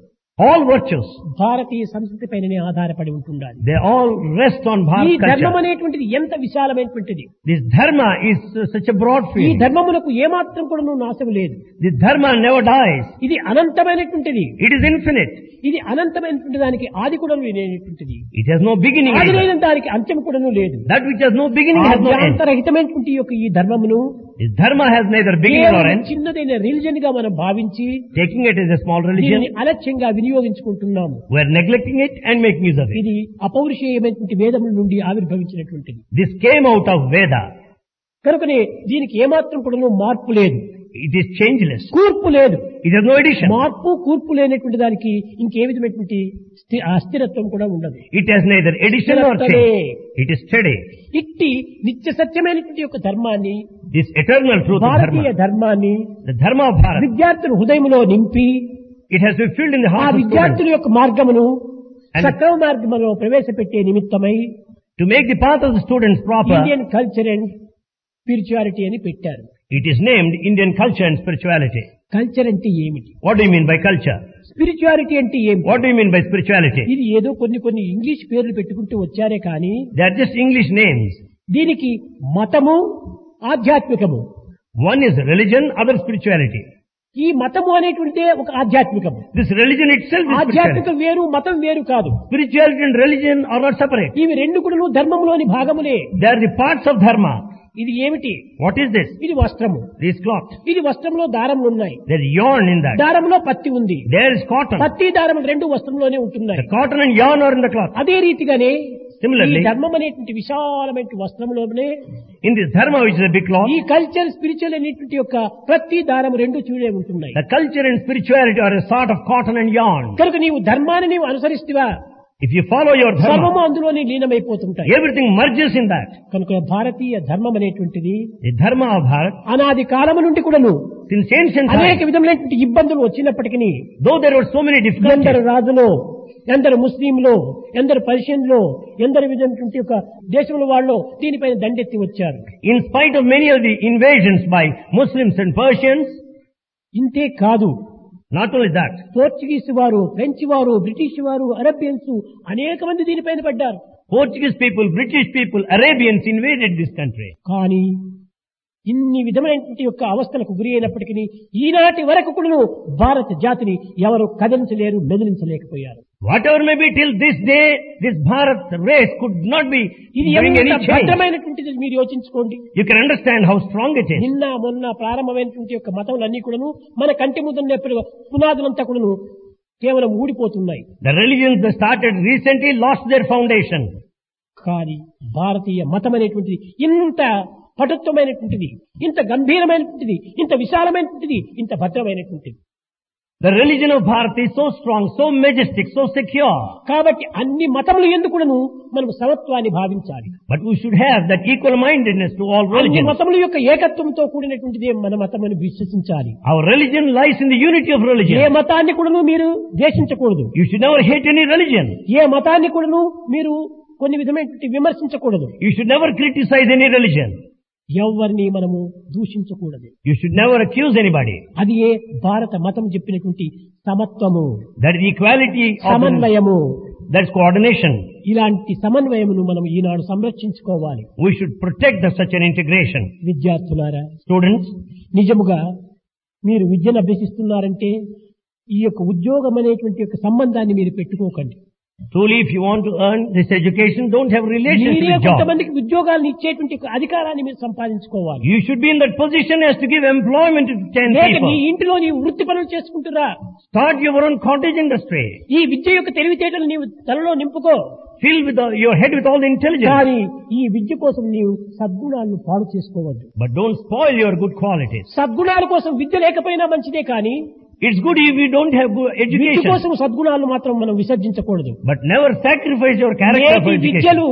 All virtues, భారతీయ సంస్కృతి పైననే ఆధారపడి ఉంటుండాలి. they all rest on ఈ Bharat ధర్మం culture. అనేటువంటిది ఎంత విశాలమైనటువంటిది. This dharma is uh, such a broad ఈ field. ధర్మములకు ఏమాత్రం కూడా నాశం లేదు. This dharma never dies. ఇది అనంతమైనటువంటిది. It is infinite. ఇది అనంతమైనటువంటి దానికి ఆది కూడా లేనటువంటిది. It has no beginning. ఆది either. లేని దానికి అంత్యం కూడా లేదు. That which has no beginning has no end. ఆద్యాంతరహితమైనటువంటి యొక్క ఈ ధర్మమును This dharma has neither beginning nor కేవలం end. చిన్నదైన రిలిజన్ గా మనం భావించి Taking it as a small దీనిని religion, అలక్ష్యంగా వినియోగించుకుంటున్నాము. we are neglecting it and making use of it. ఇది అపౌరుషేయమైనటువంటి వేదముల నుండి ఆవిర్భవించినటువంటిది. This came out of Veda. కనుకనే దీనికి ఏమాత్రం కూడా మార్పు లేదు, It is changeless. కూర్పు లేదు. It has no addition. మార్పు కూర్పు లేనటువంటి దానికి ఇంకే విధమైనటువంటి స్థి- అస్థిరత్వం కూడా ఉండదు. It has neither addition nor change. It is steady. ఇట్టి నిత్య సత్యమైనటువంటి యొక్క ధర్మాన్ని, This eternal truth of Bharatiya dharma, ధర్మాన్ని the dharma of Bharat, విద్యార్థుల హృదయంలో నింపి it has been filled in the ఆ hearts of students. విద్యార్థుల యొక్క మార్గమును And- సక్రమ మార్గంలో ప్రవేశపెట్టే నిమిత్తమై To make the path of the students proper, Indian culture and spirituality అని పెట్టారు. it is named Indian culture and spirituality. Culture అంటే ఏమిటి? What do you mean by culture? Spirituality అంటే ఏమిటి? What do you mean by spirituality? ఇది ఏదో కొన్ని కొన్ని ఇంగ్లీష్ పేర్లు పెట్టుకుంటూ వచ్చారే కానీ They are just English names. దీనికి మతము, ఆధ్యాత్మికము. One is religion, other spirituality. ఈ మతము అనేటువంటిదే ఒక ఆధ్యాత్మికము. This religion itself is ఆధ్యాత్మికం spirituality. వేరు, మతం వేరు కాదు. Spirituality and religion are not separate. ఇవి రెండు కూడా ధర్మంలోని భాగములే. They are the parts of dharma. ఇది ఏమిటి? What is this? ఇది వస్త్రము. This cloth. ఇది వస్త్రంలో దారములు ఉన్నాయి. There is yarn in that. దారంలో పత్తి ఉంది. There is cotton. పత్తి దారములు రెండు వస్త్రంలోనే ఉంటున్నాయి. The cotton and yarn are in the cloth. అదే రీతిగానే ఈ Similarly, ధర్మం అనేటువంటి విశాలమైన వస్త్రంలోనే in this dharma which is a big cloth, ఈ కల్చర్, స్పిరిచువల్ అనేటువంటి యొక్క ప్రతి దారం రెండు చూడే ఉంటున్నాయి. the culture and spirituality are a sort of cotton and yarn. కనుక నీవు ధర్మాన్ని నీవు అనుసరిస్తువా, If you follow your సర్వము dharma, అందులోనే లీనమైపోతుంటాయి. everything merges in that. కనుక భారతీయ ధర్మం అనేటువంటిది The dharma of Bharat, అనాది కాలము నుండి కూడాను since ancient అనేక times, విధములైనటువంటి ఇబ్బందులు వచ్చినప్పటికీ though there were so many ఎందరు difficulties, రాజులో, ఎందరు ముస్లింలో, ఎందరు పర్షియన్లో, ఎందరు విధమైనటువంటి యొక్క దేశముల వాళ్ళు దీనిపైన దండెత్తి వచ్చారు. in spite of many of the invasions by Muslims and Persians, ఇంతే కాదు, not only that, పోర్చుగీస్ వారు, ఫ్రెంచ్ వారు, బ్రిటిష్ వారు, అరేబియన్స్ అనేక మంది దీనిపైన పడ్డారు. Portuguese people, British people, Arabians invaded this country. కానీ ఇన్ని విధమైనటువంటి యొక్క అవస్థలకు గురి అయినప్పటికీ ఈనాటి వరకు కూడాను భారత జాతిని ఎవరు కదిలించలేరు, మెదిలించలేకపోయారు. Whatever may be till this day, this Bharat race could not be ఇది bring any ఎంత change. భద్రమైనటువంటిది మీరు యోచించుకోండి. You can understand how strong it is. నిన్న మొన్న ప్రారంభమైనటువంటి యొక్క మతములన్నీ కూడాను మన కంటి ముందు పునాదులంతా కూడాను కేవలం ఊడిపోతున్నాయి. The religions that started recently lost their foundation. కానీ భారతీయ మతం అనేటువంటిది ఇంత పటుత్వమైనటువంటిది, ఇంత గంభీరమైనటువంటిది, ఇంత విశాలమైనటువంటిది, ఇంత భద్రమైనటువంటిది. The religion of Bharat is so strong, so majestic, so secure. కాబట్టి అన్ని మతములు ఎందుకును మనం సమత్వాన్ని భావించాలి. But we should have that equal-mindedness to all అన్ని religions. మతముల యొక్క ఏకత్వంతో కూడినటువంటిదే మన మతం అని విశ్వసించాలి. Our religion lies in the unity of A religion. మతాన్ని కూడాను మీరు ద్వేషించకూడదు. You should never hate any religion. ఏ మతాన్ని కూడాను మీరు కొన్ని విధమైనటువంటి విమర్శించకూడదు. You should never criticize any religion. ఎవరిని మనము దూషించకూడదు. You should never accuse anybody. అది ఏ భారత మతం చెప్పినటువంటి సమత్వము, That is equality of the, సమన్వయము. that's coordination. ఇలాంటి సమన్వయమును మనం ఈనాడు సంరక్షించుకోవాలి. We should protect the, such an integration. విద్యార్థులారా, Students, నిజముగా మీరు విద్యను అభ్యసిస్తున్నారంటే ఈ యొక్క ఉద్యోగం అనేటువంటి యొక్క సంబంధాన్ని మీరు పెట్టుకోకండి. truly if you want to earn this education, don't have relations మీరే with job. కొంతమందికి ఉద్యోగాలను ఇచ్చేటువంటి అధికారాన్ని మీరు సంపాదించుకోవాలి. You should be in that position as to give employment to ten లేక నీ people. ఇంటిలో నీ వృత్తి పనులు చేసుకుంటురా. Start your own cottage industry. ఈ విద్య యొక్క తెలివితేటలు నీవు తలలో నింపుకో. Fill with the, your head with all the intelligence. కానీ ఈ విద్య కోసం నీవు సద్గుణాలను పాడు చేసుకోవద్దు. But don't spoil your good qualities. సద్గుణాల కోసం విద్య లేకపోయినా మంచిదే, కానీ It's good if you don't have good Vidya education. కోసం సద్గుణాలను మాత్రం మనం విసర్జించకూడదు. But never sacrifice your character for నేటి education. విద్యలు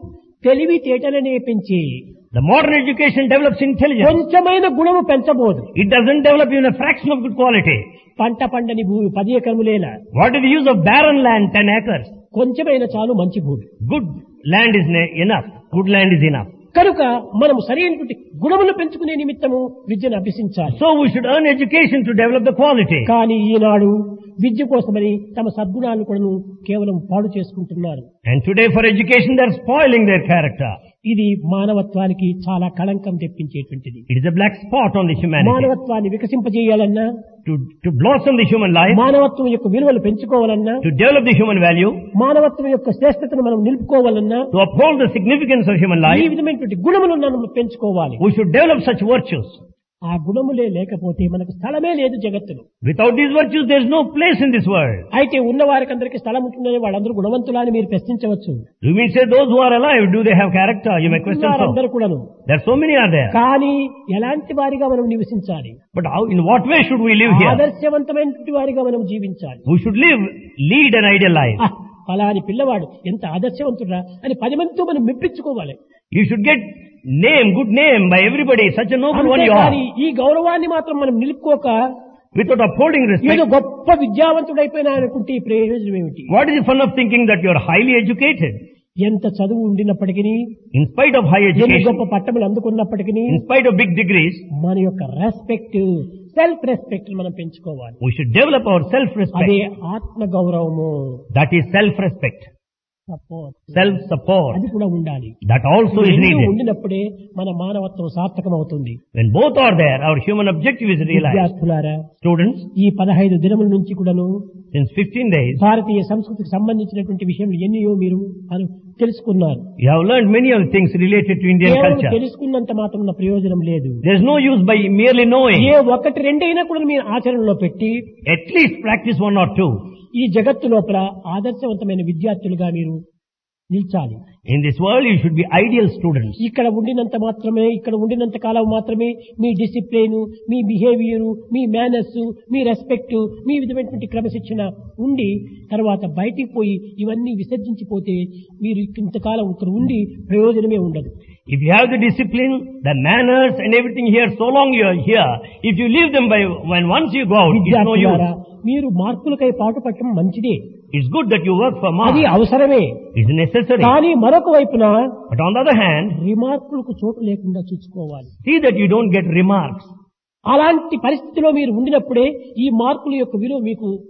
తెలివితేటలనే పెంచి The modern education develops intelligence. కొంచెమైన గుణము పెంచబోదు. It doesn't develop even a fraction of good quality. పంట పండని భూమి పది ఎకరములేలా, What is the use of barren land, ten acres? కొంచెమైన చాలు మంచి భూమి. Good land is ne- enough. Good land is enough. కనుక మనము సరైనటువంటి గుణములు పెంచుకునే నిమిత్తము విద్యను అభ్యసించాలి. So we should earn education to develop the quality. కానీ ఈనాడు విద్య కోసమని తమ సద్గుణాలను కూడా కేవలం పాడు చేసుకుంటున్నారు. And today for education they are spoiling their character. ఇది మానవత్వానికి చాలా కళంకం తెప్పించేటువంటిది. It is a black spot on the humanity. మానవత్వాన్ని వికసింపజేయాలన్నా, To, to blossom the human life, మానవత్వం యొక్క విలువలు పెంచుకోవాలన్నా, to develop the human value, మానవత్వం యొక్క శ్రేష్టతను మనం నిలుపుకోవాలన్నా to uphold the significance of human ఈ life, విధమైనటువంటి గుణములను మనం పెంచుకోవాలి. we should develop such virtues. ఆ గుణములే లేకపోతే మనకు స్థలమే లేదు జగత్తులో. Without these virtues, there is no place in this world. అయితే ఉన్న వారికి అందరికీ స్థలం ఉంటుందని వాళ్ళందరూ గుణవంతులా అని మీరు ప్రశ్నించవచ్చు. You may say those who are alive, do they have character? You may question so. అందరూ కూడాను. There are so many are there. కానీ ఎలాంటి వారిగా మనం నివసించాలి? But how, in what way should we live here? ఆదర్శవంతమైనటువంటి వారిగా మనం జీవించాలి. We should live, lead an ideal life. ఆ, ఫలాని పిల్లవాడు ఎంత ఆదర్శవంతుడా అని పది మందితో మనం మెప్పించుకోవాలి. You should get name, good name by everybody. Such a noble one you అంతేకాని are. ఈ గౌరవాన్ని మాత్రం మనం నిలుపుకోక Without upholding ఏదో respect. గొప్ప విద్యావంతుడైపోయినా అనుకుంటే ఈ ప్రయోజనం ఏమిటి? What is the fun of thinking that you are highly educated? ఎంత చదువు ఉండినప్పటికీ, In spite of high ఎన్ని education, గొప్ప పట్టములు అందుకున్నప్పటికీ in spite of big degrees, మన యొక్క రెస్పెక్ట్, సెల్ఫ్ రెస్పెక్ట్ మనం పెంచుకోవాలి. we should develop our self-respect. అదే ఆత్మ గౌరవము, That is self-respect. Support, Self-support. అది కూడా ఉండాలి. That also is రెండు needed. ఉండినప్పుడే మన మానవత్వం సార్థకం అవుతుంది. When both are there, our human objective is realized. విద్యార్థులారా, Students, ఈ పదహైదు దినముల నుంచి కూడాను since fifteen days, భారతీయ సంస్కృతికి సంబంధించినటువంటి విషయంలో ఎన్నో మీరు అను- తెలుసుకున్నారు. you have learned many of the things related to Indian కేవలం culture. తెలుసుకున్నంత మాత్రం ప్రయోజనం లేదు. There is no use by merely knowing. ఏ ఒకటి రెండైనా కూడా మీరు ఆచరణలో పెట్టి At least practice one or two. ఈ జగత్తు లోపల ఆదర్శవంతమైన విద్యార్థులుగా మీరు నిల్చాలి. In this world, you should be ideal students. ఇక్కడ ఉండినంత మాత్రమే, ఇక్కడ ఉండినంత కాలం మాత్రమే మీ డిసిప్లిన్, మీ బిహేవియర్, మీ మేనర్స్, మీ రెస్పెక్ట్, మీ విధమైనటువంటి క్రమశిక్షణ ఉండి తర్వాత బయటికి పోయి ఇవన్నీ విసర్జించిపోతే మీరు ఇంతకాలం ఇక్కడ ఉండి ప్రయోజనమే ఉండదు. If you have the discipline, the manners and everything here, so long you are here, if you leave them by, when once you go out, it's no విద్యార్థులారా, use. మీరు మార్కులకై పాటు పట్టడం మంచిదే, It's good that you work for అది marks. అవసరమే. It's necessary. కానీ మరొక వైపున But on the other hand, రిమార్కులకు చోటు లేకుండా చూసుకోవాలి. see that you don't get remarks. అలాంటి పరిస్థితిలో మీరు ఉండినప్పుడే ఈ మార్కుల యొక్క విలువ మీకు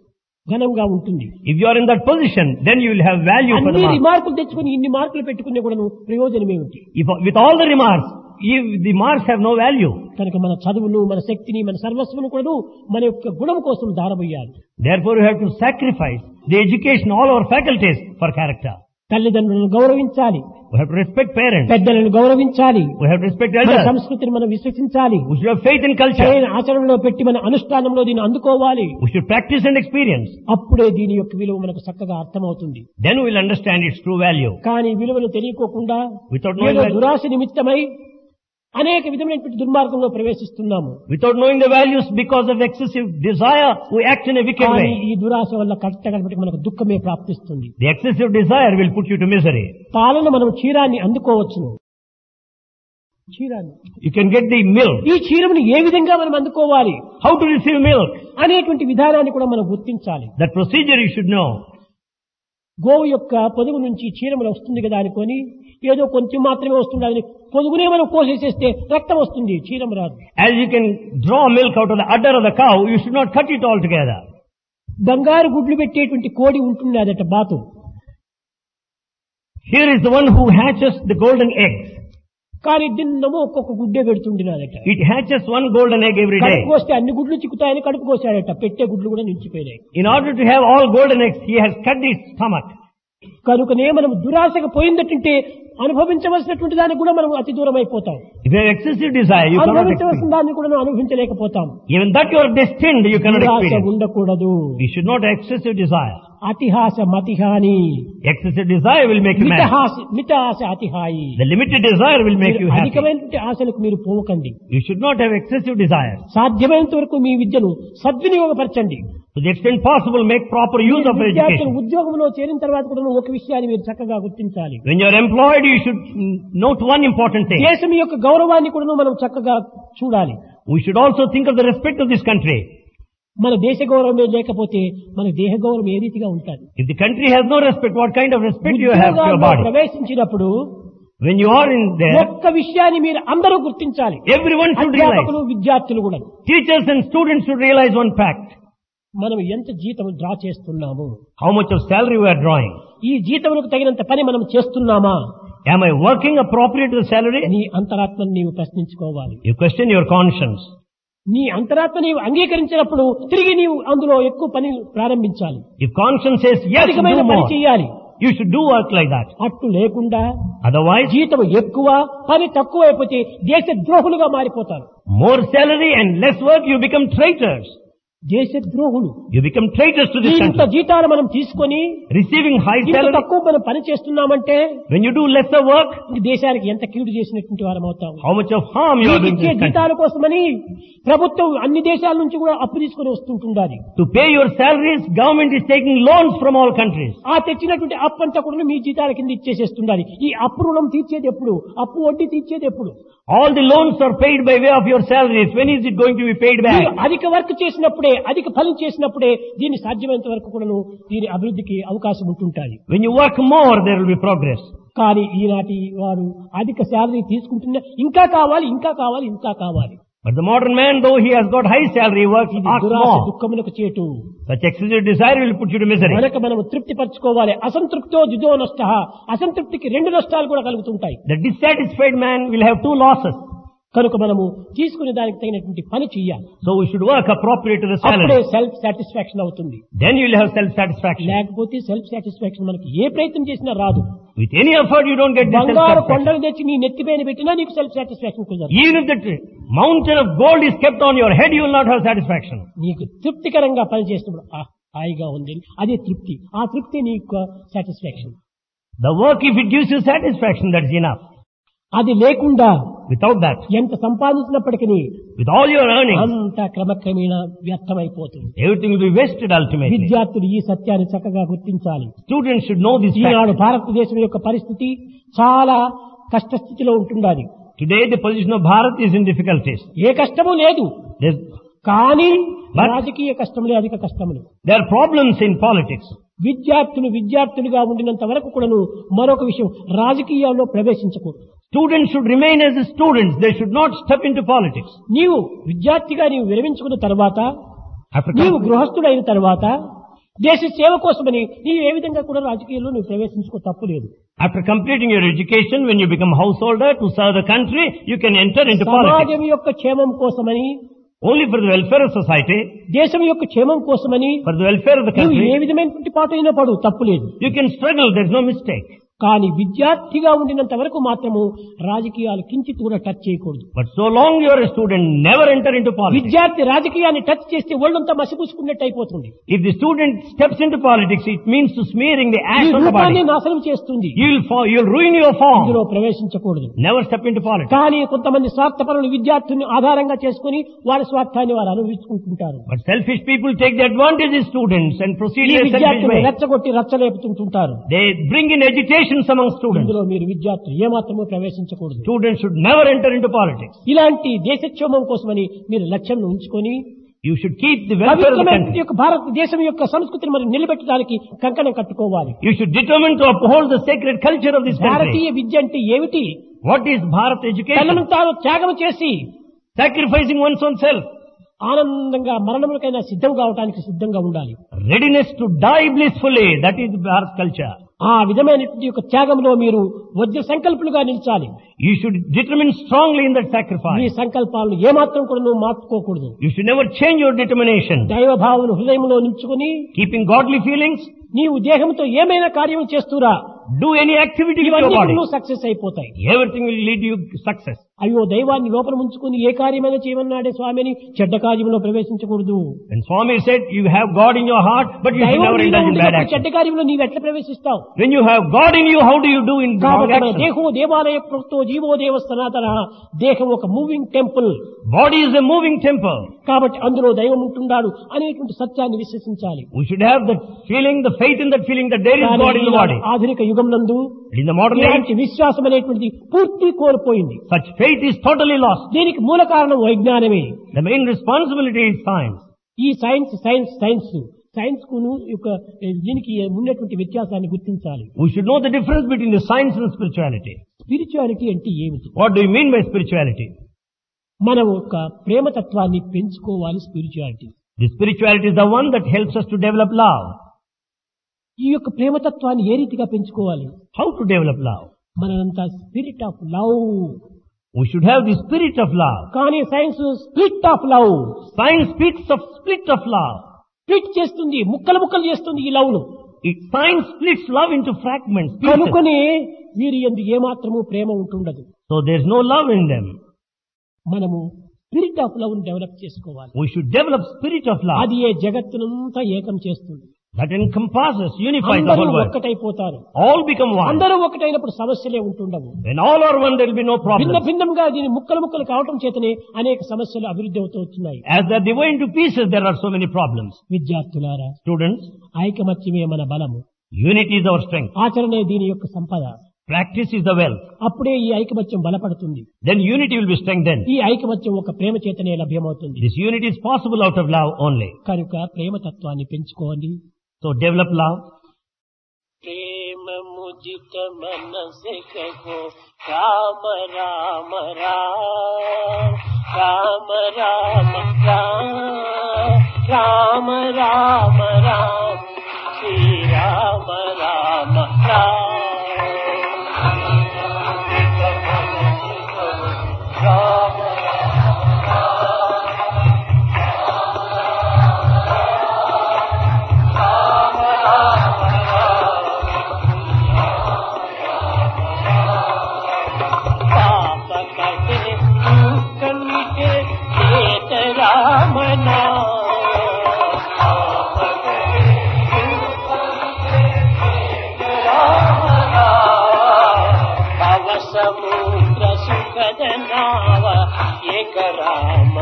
ఘనంగా ఉంటుంది. If you are in that position, then you will have value for the అన్ని mark. రిమార్కులు తెచ్చుకుని ఇన్ని మార్కులు పెట్టుకునే కూడా ప్రయోజనం ఏమిటి? If with all the remarks, if the marks have no value, కనుక మన చదువును, మన శక్తిని, మన సర్వస్వను కూడా మన యొక్క గుణం కోసం దారబోయాలి. therefore you have to sacrifice the education, all our faculties for character. తల్లిదండ్రులను గౌరవించాలి, We have to respect parents. పెద్దలను గౌరవించాలి, We have to respect మన elders. సంస్కృతిని మనం విశ్వసించాలి, We should have faith in culture. సరైన ఆచరణలో పెట్టి మన అనుష్ఠానంలో దీన్ని అందుకోవాలి. We should practice and experience. అప్పుడే దీని యొక్క విలువ మనకు చక్కగా అర్థమవుతుంది. Then we will understand its true value. కానీ విలువను తెలియకోకుండా Without knowing ఏదో value, దురాశ నిమిత్తమై అనేక విధమైనటువంటి దుర్మార్గంలో ప్రవేశిస్తున్నాము. without knowing the values, because of excessive desire, we act in a wicked కానీ way. ఈ దురాశ వల్ల కట్టగలపటికి మనకు దుఃఖమే ప్రాప్తిస్తుంది. The excessive desire will put you to misery. పాలన మనం క్షీరాన్ని అందుకోవచ్చును. క్షీరాన్ని You can get the milk. ఈ క్షీరమును ఏ విధంగా మనం అందుకోవాలి How to receive milk? అనేటువంటి విధానాన్ని కూడా మనం గుర్తించాలి. That procedure you should know. గోవు యొక్క పొదుగు నుంచి క్షీరములు వస్తుంది కదా అనుకొని ఏదో కొంచెం మాత్రమే వస్తుంది, అది పొదుగునే మనం కోసేసేస్తే రక్తం వస్తుంది, క్షీరం రాదు. As you can draw milk out of the udder of the cow, you should not cut it all together. బంగారు గుడ్లు పెట్టేటువంటి కోడి ఉంటుంది అదట బాతు. Here is the one who hatches the golden eggs. కానీ దిన్నమో ఒక్కొక్క గుడ్డే పెడుతుండినాదట. It hatches one golden egg every day. కడుపు కోస్తే అన్ని గుడ్లు చిక్కుతాయని కడుపు కోసాడట, పెట్టే గుడ్లు కూడా నిలిచిపోయినాయి. In order to have all golden eggs, he has cut its stomach. కనుకనే మనం దురాశకు పోయిందటంటే అనుభవించవలసినటువంటి దానికి కూడా మనం అతి దూరం అయిపోతాం. If you have excessive desire, you cannot అనుభవించవలసిన experience. దాన్ని కూడా అనుభవించలేకపోతాం. Even that you are destined, you cannot దురాశ experience. ఉండకూడదు. You should not have excessive desire. అతిహాస మతిహాని, Excessive desire will make you mad. మితహాస మితాశ అతిహాయి. The limited desire will make you happy. అధికమైనటువంటి ఆశలకు మీరు పోవకండి. You should not have excessive desire. సాధ్యమైనంత వరకు మీ విద్యను సద్వినియోగపరచండి. To the extent possible, make proper use of your విద్యార్థులు education. ఉద్యోగంలో చేరిన తర్వాత కూడా ఒక విషయాన్ని మీరు చక్కగా గుర్తించాలి. When you are employed, you should mm, note one important thing. దేశం యొక్క గౌరవాన్ని కూడా మనం చక్కగా చూడాలి. We should also think of the respect of this country. మన దేశ గౌరవమే లేకపోతే మన దేహ గౌరవం ఏ రీతిగా ఉంటుంది? If the country has no respect, what kind of respect you have to your ఉద్యోగాల్లో body? ప్రవేశించినప్పుడు When you are in there, ఒక్క విషయాన్ని మీరు అందరూ గుర్తించాలి. everyone should realize. అధ్యాపకులు, విద్యార్థులు కూడా Teachers and students should realize one fact. మనం ఎంత జీతం డ్రా చేస్తున్నాము, How much of salary we are drawing. ఈ జీతములకు తగినంత పని మనం చేస్తున్నామా? Am I working appropriate to the salary? నీ అంతరాత్మను నీవు ప్రశ్నించుకోవాలి. You question your conscience. నీ అంతరాత్మ నీవు అంగీకరించినప్పుడు తిరిగి నీవు అందులో ఎక్కువ పని ప్రారంభించాలి. If conscience says yes, అధికమైన do పని more. చేయాలి. You should do work like that. అట్టు లేకుండా Otherwise, జీతం ఎక్కువ పని తక్కువ అయిపోతే దేశ ద్రోహులుగా మారిపోతారు. more salary and less work, you become traitors. దేశ ద్రోహులు. You become traitors to this ఇంత country. జీతాలు మనం తీసుకొని Receiving high ఇంత salary, తక్కువ మనం పని చేస్తున్నామంటే when you do lesser work, ఈ దేశానికి ఎంత కీడు చేసినటువంటి వారం అవుతాం. how much of harm you are doing to ఇచ్చే this country. జీతాల కోసమని ప్రభుత్వం అన్ని దేశాల నుంచి కూడా అప్పు తీసుకొని వస్తుంటుండాలి. To pay your salaries, government is taking loans from all countries. ఆ తెచ్చినటువంటి అప్పు అంతా కూడా మీ జీతాల కింద ఇచ్చేసేస్తుండాలి. ఈ అప్పు రుణం తీర్చేది ఎప్పుడు? అప్పు వడ్డీ తీర్చేది ఎప్పుడు? All the loans are paid by way of your salaries. When is it going to be paid మీరు back? అధిక వర్క్ చేసినప్పుడే, అధిక ఫలం చేసినప్పుడే దీన్ని సాధ్యమైనంత వరకు కూడాను దీని అభివృద్ధికి అవకాశం ఉంటుంటాయి. When you work more, there will be progress. కానీ ఈనాటి వారు అధిక శాలరీ తీసుకుంటున్నా ఇంకా కావాలి, ఇంకా కావాలి, ఇంకా కావాలి. But the modern man, though he has got high salary, works ఇది asks దురాశ more. దుఃఖములకు చేటు. Such excessive desire will put you to misery. మనకు మనం తృప్తి పరచుకోవాలి. అసంతృప్తో దిదో నష్ట. అసంతృప్తికి రెండు నష్టాలు కూడా కలుగుతుంటాయి. The dissatisfied man will have two losses. కనుక మనము తీసుకునే దానికి తగినటువంటి పని చెయ్యాలి. So we should work appropriate to the అప్పుడే salary. సెల్ఫ్ సాటిస్ఫాక్షన్ అవుతుంది. Then you will have self-satisfaction. లేకపోతే సెల్ఫ్ సాటిస్ఫాక్షన్ మనకి ఏ ప్రయత్నం చేసినా రాదు. With any effort, you don't get this బంగారు self-satisfaction. కొండలు తెచ్చి నీ నెత్తిపైన పెట్టినా నీకు సెల్ఫ్ సాటిస్ఫాక్షన్ కుదరదు. Even if the mountain of gold is kept on your head, you will not have satisfaction. నీకు తృప్తికరంగా పని చేసినప్పుడు "ఆ, హాయిగా ఉంది, అదే తృప్తి. ఆ తృప్తి నీకు satisfaction. The work, if it gives you satisfaction, that's enough. అది లేకుండా Without that, ఎంత సంపాదించినప్పటికీ with all your earnings, అంత క్రమక్రమేణా వ్యర్థమైపోతుంది. everything will be wasted ultimately. విద్యార్థులు ఈ సత్యాన్ని చక్కగా గుర్తించాలి. Students should know this Eenadu fact. భారతదేశం యొక్క పరిస్థితి చాలా కష్టస్థితిలో ఉంటుండాలి. Today, the position of Bharat is in difficulties. ఏ కష్టము లేదు, There's, కానీ But- రాజకీయ కష్టములే అధిక కష్టములు. there are problems in politics. విద్యార్థులు విద్యార్థులుగా ఉండినంత వరకు కూడాను మరొక విషయం, రాజకీయాల్లో ప్రవేశించకూడదు. Students should remain as students. They should not step into politics. నీవు విద్యార్థిగా నీవు విరమించుకున్న తర్వాత, After నీవు com- గృహస్థుడైన తర్వాత దేశ సేవ కోసమని నీవు ఏ విధంగా కూడా రాజకీయాల్లో నువ్వు ప్రవేశించుకో తప్పు లేదు. After completing your education, when you become householder to serve the country, you can enter into politics. సమాజం యొక్క క్షేమం కోసమని, Only for the welfare of society, దేశం యొక్క క్షేమం కోసమని for the welfare of the నువ్వు ఏ country, విధమైనటువంటి పాట అయినా పడు తప్పు లేదు. you can struggle, there's no mistake. కానీ విద్యార్థిగా ఉండినంత వరకు మాత్రము రాజకీయాలు కించిత్ కూడా టచ్ చేయకూడదు. But so long you are a student, never enter into politics. విద్యార్థి రాజకీయాన్ని టచ్ చేస్తే ఒళ్ళంతా మసిపూసుకున్నట్టు అయిపోతుంది. If the student steps into politics, it means to smearing the ఈ ash on the రూపాన్ని body. నాశనం చేస్తుంది. You will fall, you will ruin your ఇందులో form. ప్రవేశించకూడదు. Never step into politics. కానీ కొంతమంది స్వార్థపరులు విద్యార్థుల్ని ఆధారంగా చేసుకుని వారి స్వార్థాన్ని వారు అనుభవించుకుంటుంటారు. But selfish people take the advantage of students and proceed ఈ in a selfish విద్యార్థులు way. రెచ్చగొట్టి రచ్చలేపుతుంటుంటారు. They bring in agitations among students. ఇందులో మీరు విద్యార్థులు ఏమాత్రమూ ప్రవేశించకూడదు. Students should never enter into politics. ఇలాంటి దేశక్షేమం కోసమని మీరు లక్ష్యం ఉంచుకొని You should keep the welfare of the పవిత్రమైన country. యొక్క భారతదేశం యొక్క సంస్కృతిని మనం నిలబెట్టడానికి కంకణం కట్టుకోవాలి. You should determine to uphold the sacred culture of this Bharatiya country. విద్య అంటే ఏమిటి? What is Bharat తనను education? తాను త్యాగం చేసి Sacrificing one's own self. ఆనందంగా మరణములకైనా సిద్ధం కావడానికి సిద్ధంగా ఉండాలి. Readiness to die blissfully. That is Bharat culture. ఆ విధమైనటువంటి యొక్క త్యాగంలో మీరు వజ్ర సంకల్పులుగా నిలిచాలి. You should determine strongly in that me sacrifice. సంకల్పాలను ఏమాత్రం కూడా నువ్వు మార్చుకోకూడదు. You should never change your determination. దైవభావను హృదయంలో నించుకుని Keeping godly feelings, నీవు దేహంతో ఏమైనా కార్యం చేస్తురా do any activity with your ఇవన్నీ body. నువ్వు సక్సెస్ అయిపోతాయి. Everything will lead you to success. అయ్యో దైవాన్ని లోపల ఉంచుకుని ఏ కార్యమైనా చేయమన్నాడే స్వామిని చెడ్డ కార్యంలో ప్రవేశించకూడదు. And Swami said, you have God in your heart, but you should దైవం never నీలో indulge in bad ఉండినప్పుడు action. చెడ్డ కార్యంలో నీవు ఎట్లా ప్రవేశిస్తావు? When you have God in you, how do you do in wrong కాబట్టి మన action? దేహో దేవాలయ ప్రోక్తో జీవో దేవ సనాతన, దేహం ఒక moving temple. Body is a moving temple. కాబట్టి అందులో దైవం ఉంటున్నాడు అనేటువంటి సత్యాన్ని విశ్వసించాలి. We should have the feeling, the faith in that feeling that there is God in the body. ఆధునిక యుగం నందు And in the modern age, ఇలాంటి విశ్వాసం అనేటువంటిది పూర్తి కోల్పోయింది. such faith is totally lost. దీనికి మూల కారణం వైజ్ఞానమే. The main responsibility is science. ఈ సైన్స్ సైన్స్ సైన్స్ సైన్స్ కును యొక్క దీనికి ఉన్నటువంటి వ్యత్యాసాన్ని గుర్తించాలి. We should know the difference between the science and spirituality. Spirituality అంటే ఏమిటి? What do you mean by spirituality? మనం ఒక ప్రేమతత్వాన్ని పెంచుకోవాలి. Spirituality The spirituality is the one that helps us to develop love. ఈ యొక్క ప్రేమతత్వాన్ని ఏ రీతిగా పెంచుకోవాలి? How to develop love? మనంతా spirit of love. We should have the spirit of love. కానీ science split of love. Science speaks of split of love. Split చేస్తుంది, ముక్కలు ముక్కలు చేస్తుంది ఈ లవ్ ను. It, science splits love into fragments. pieces. కనుకొని వీరి యందు ఏమాత్రము ప్రేమ ఉంటుండదు. So there's no love in them. మనము స్పిరిట్ ఆఫ్ లవ్ ను డెవలప్ చేసుకోవాలి. We should develop spirit of love. అది ఏ జగత్తునంతా ఏకం చేస్తుంది. That encompasses, unifies the అందరూ whole world. ఒక్కటైపోతారు. All become one. అందరూ ఒకటైనప్పుడు సమస్యలే ఉంటుండవు. When all are one, there will be no భిన్న problem. భిన్నంగా దీని ముక్కలు ముక్కలు కావటం చేతనే అనేక సమస్యలు అభివృద్ధి అవుతూ వచ్చినాయి. As they are divided into pieces, there are so many problems. విద్యార్థులారా, Students, ఐకమత్యమే మన బలము, unity is our strength. ఆచరణే దీని యొక్క సంపద. Practice is the wealth. అప్పుడే ఈ ఐకమత్యం బలపడుతుంది. Then unity will be strengthened. ఈ ఐకమత్యం ఒక ప్రేమ చేతనే లభ్యమవుతుంది. This unity is possible out of love only. కనుక ప్రేమతత్వాన్ని పెంచుకోండి. So develop love. ప్రేమ ముజిత మనసె కహో రామ రామ రామ రామ రామ రామ రామ రామ శ్రీ రామ రామ రామ సముద్ర సుఖద నావ ఏక రామ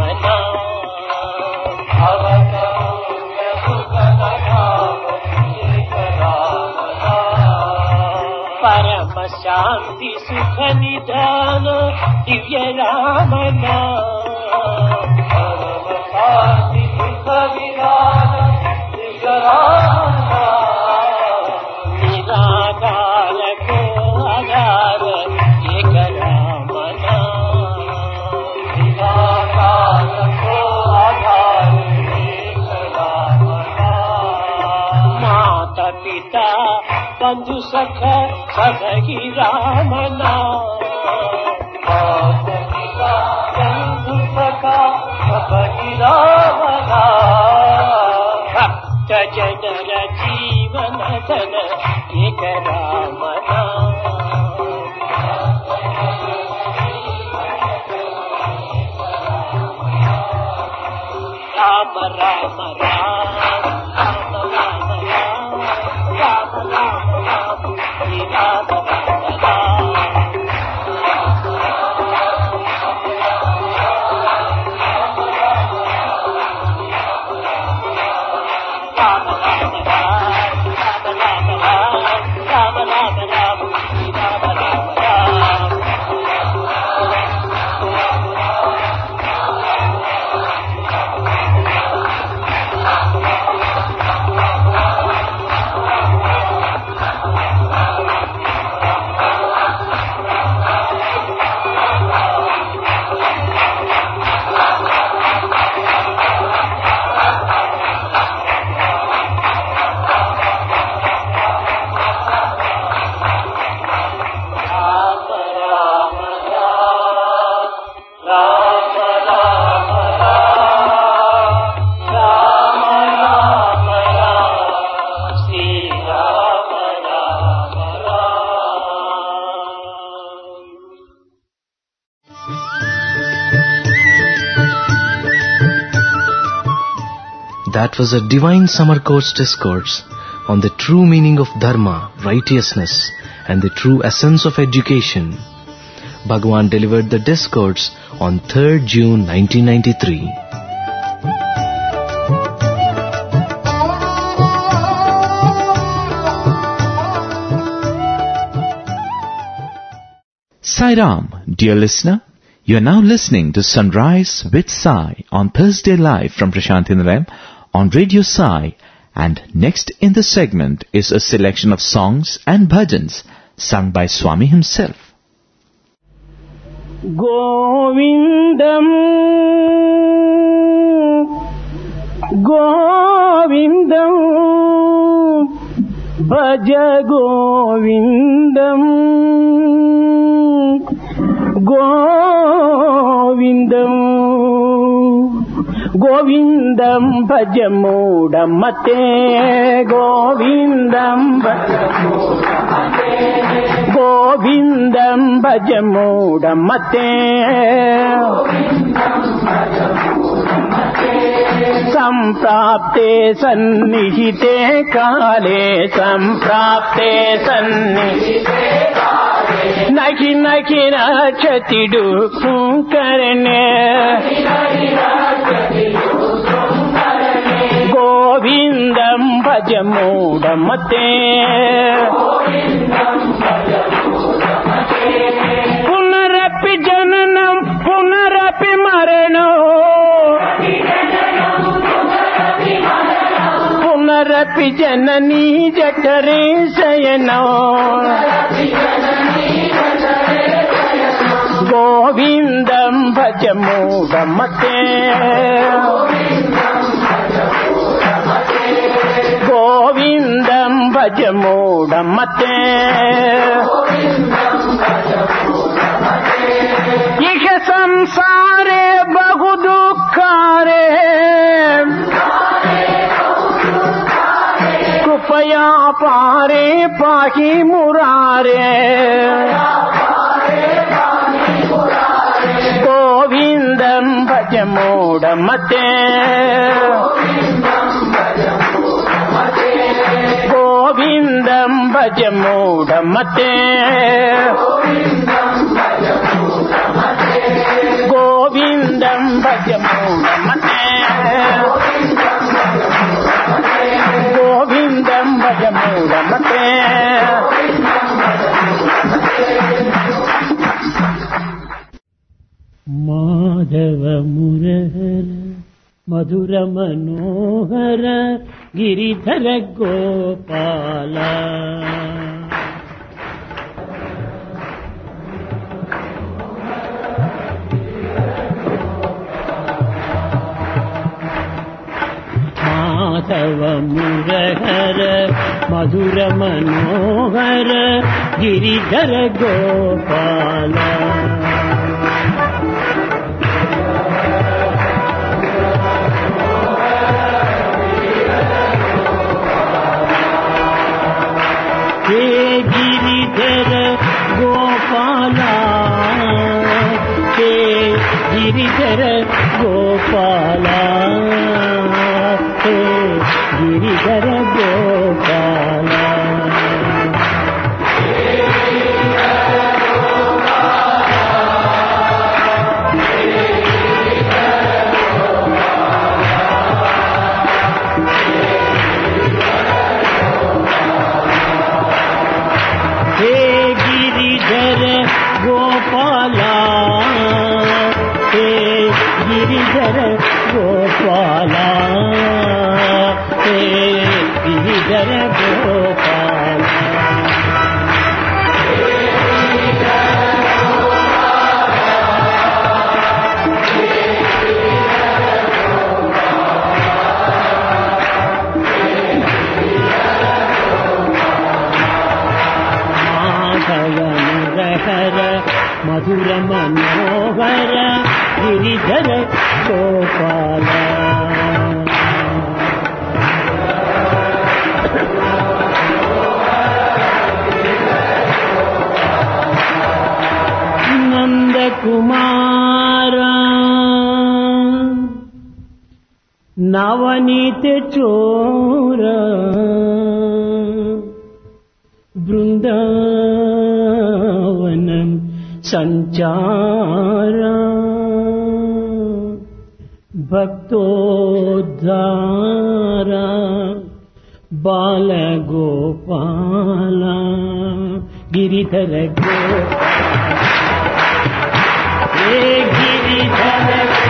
పరమ శాంతి సుఖ నిధాన దివ్య రామ శాంతి సుఖ విధాన దివ్య రామ నిరాకార కో ఆధార ఏక రామ నిరాకార కో ఆధార ఏక రామ सीता बंधु सख सबकी राम नाम बंधु सख सबकी राम नाम भक्त जनर जीवन धन एक राम नाम Ram Ram Ram Ram Ram Ram Ram Ram Ram Shri Ram Ram Ram That was a divine summer course discourse on the true meaning of dharma, righteousness, and the true essence of education. Bhagavan delivered the discourse on third June nineteen ninety-three. Sai Ram, dear listener, you are now listening to Sunrise with Sai on Thursday live from Prashanthi Nilayam on Radio Sai, and next in the segment is a selection of songs and bhajans sung by Swami himself. Govindam Govindam Bhaja Govindam Govindam Govindam Bhajamudamate Govindam Bhajamudamate Govindam Bhajamudamate Samprapte sannihite kale Samprapte sannihite kale Naki naki rachati dukhum karne Govindam Bhajamudamate Punarapi jananam Punarapi maranam Punarapi janani jatare sayanam Govindam Bhajamudamate Govindam Bhajamudamate Iha samsare bahu dukkare Krupaya pare pahi murare Govindam Bhajamudamate Govindam Bhajamudamate Govindam Bhajamudamate Govindam Bhajamudamate Madhava Murahara Madhura Manohara Giridhara Gopala Madhava Murahara మధుర మనోహర గిరిధర గోపాల హే గిరిధర గోపాల హే గిరిధర గోపాల హే గిరిధర గోపాల హే గిరిధర గోపాల హే గిరిధర గోపాల హే గిరిధర గోపాల హర మధుర మనోహర గిరిధర గోపాల నందకుమార నవనీత చోర బృందావనం సంచార భక్తోద్ధార బాలగోపాల గిరిధర గోపాల హే గిరిధర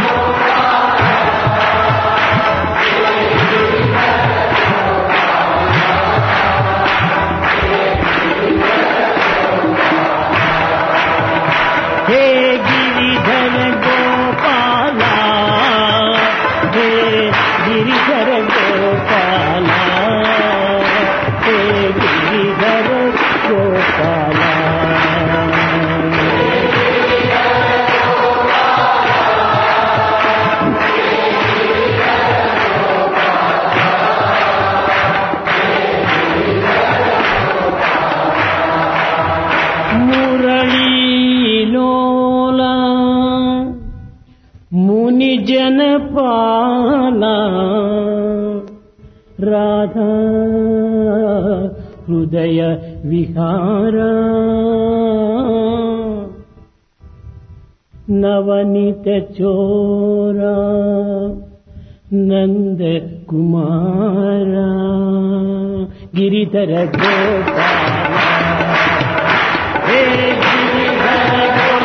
హే గిరిధర గోపాల హే గిరిధర గోపాల హే గిరిధర గోపాల మురళీలోలా ముని జనపాల రాధా హృదయ విహార నవనీత చోర నంద కుమార గిరిధర గోపాల హే గిరిధర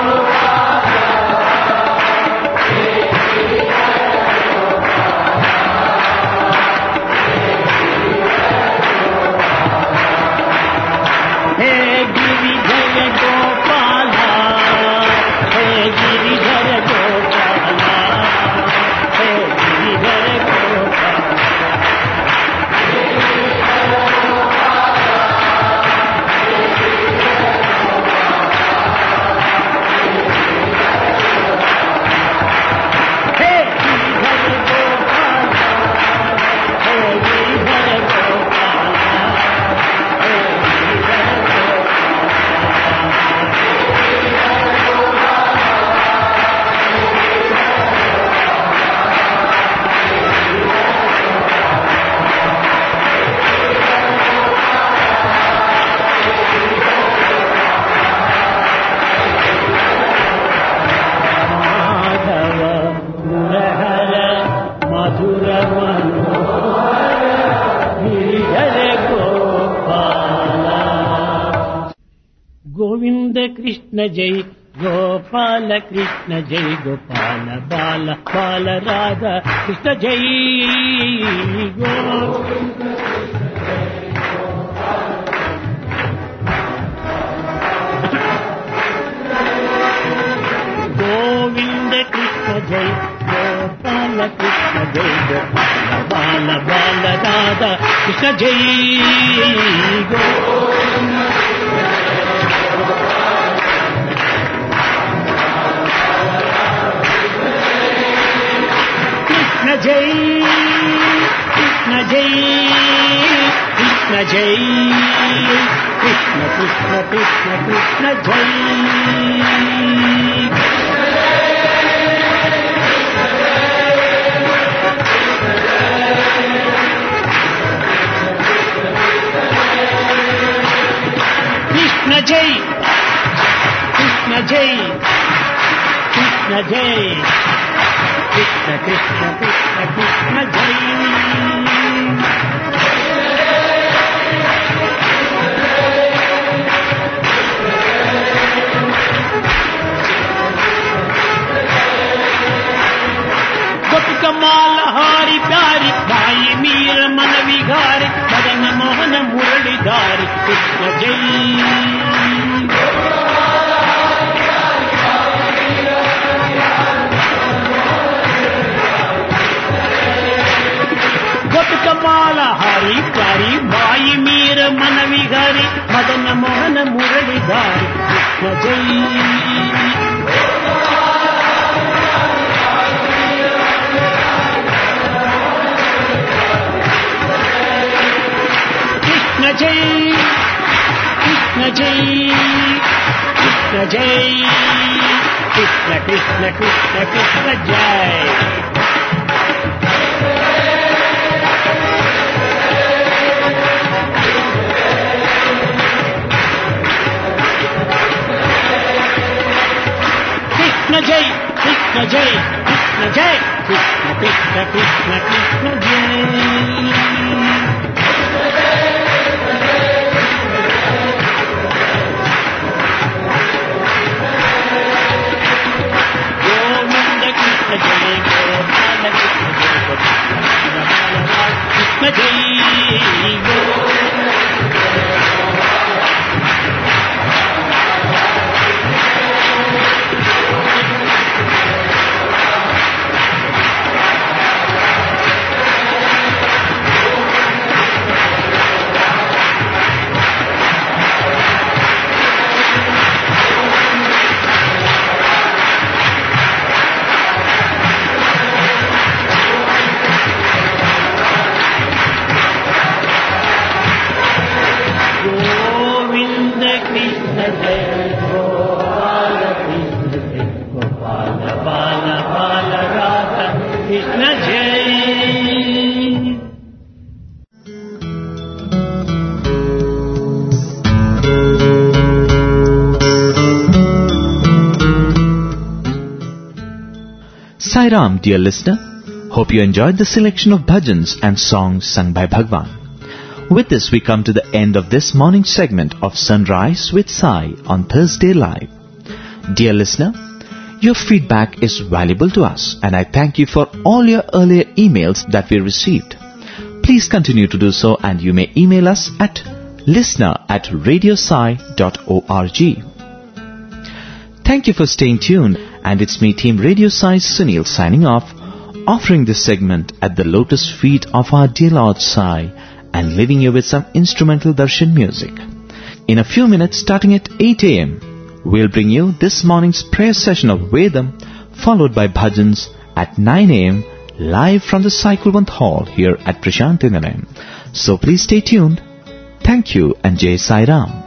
హే గిరిధర గోపాల హే గిరిధర గోపాల హే గిరిధర గోపాల గోవింద కృష్ణ జై గోపాల కృష్ణ జై గోపాల బాల బాల రాధా కృష్ణ జై గోవింద కృష్ణ జై గోపాల కృష్ణ జై గోపాల బాల బాల రాధా కృష్ణ కృష్ణ జై కృష్ణ జై కృష్ణ జై కృష్ణ జై కృష్ణ కృష్ణ కృష్ణ కృష్ణ జై కృష్ణ జై కృష్ణ జై కృష్ణ జై కృష్ణ కృష్ణ కృష్ణ కృష్ణ జై బతుకమాల హారి ప్యారి భాయి మీర మన విహారి మదన మోహన మురళిధారి కృష్ణ జై బతుకమాల హారి ప్యారి భాయి మీర మన విహారి మదన మోహన మురళిధారి కృష్ణ జై కృష్ణ జై కృష్ణ జై కృష్ణ జై కృష్ణ కృష్ణ కృష్ణ కృష్ణ జై కృష్ణ జై కృష్ణ జై కృష్ణ జై కృష్ణ కృష్ణ కృష్ణ కృష్ణ జై కృష్ణ జై Sai Ram, dear listener. Hope you enjoyed the selection of bhajans and songs sung by Bhagwan. With this, we come to the end of this morning segment of Sunrise with Sai on Thursday Live. Dear listener, your feedback is valuable to us, and I thank you for all your earlier emails that we received. Please continue to do so, and you may email us at listener at radiosai dot org. Thank you for staying tuned, and it's me, Team Radio Sai Sunil, signing off, offering this segment at the lotus feet of our dear Lord Sai, and leaving you with some instrumental darshan music. In a few minutes, starting at eight a.m., we'll bring you this morning's prayer session of Vedam, followed by bhajans at nine a.m., live from the Sai Kulwant Hall here at Prashanti Nilayam. So please stay tuned. Thank you, and Jai Sai Ram.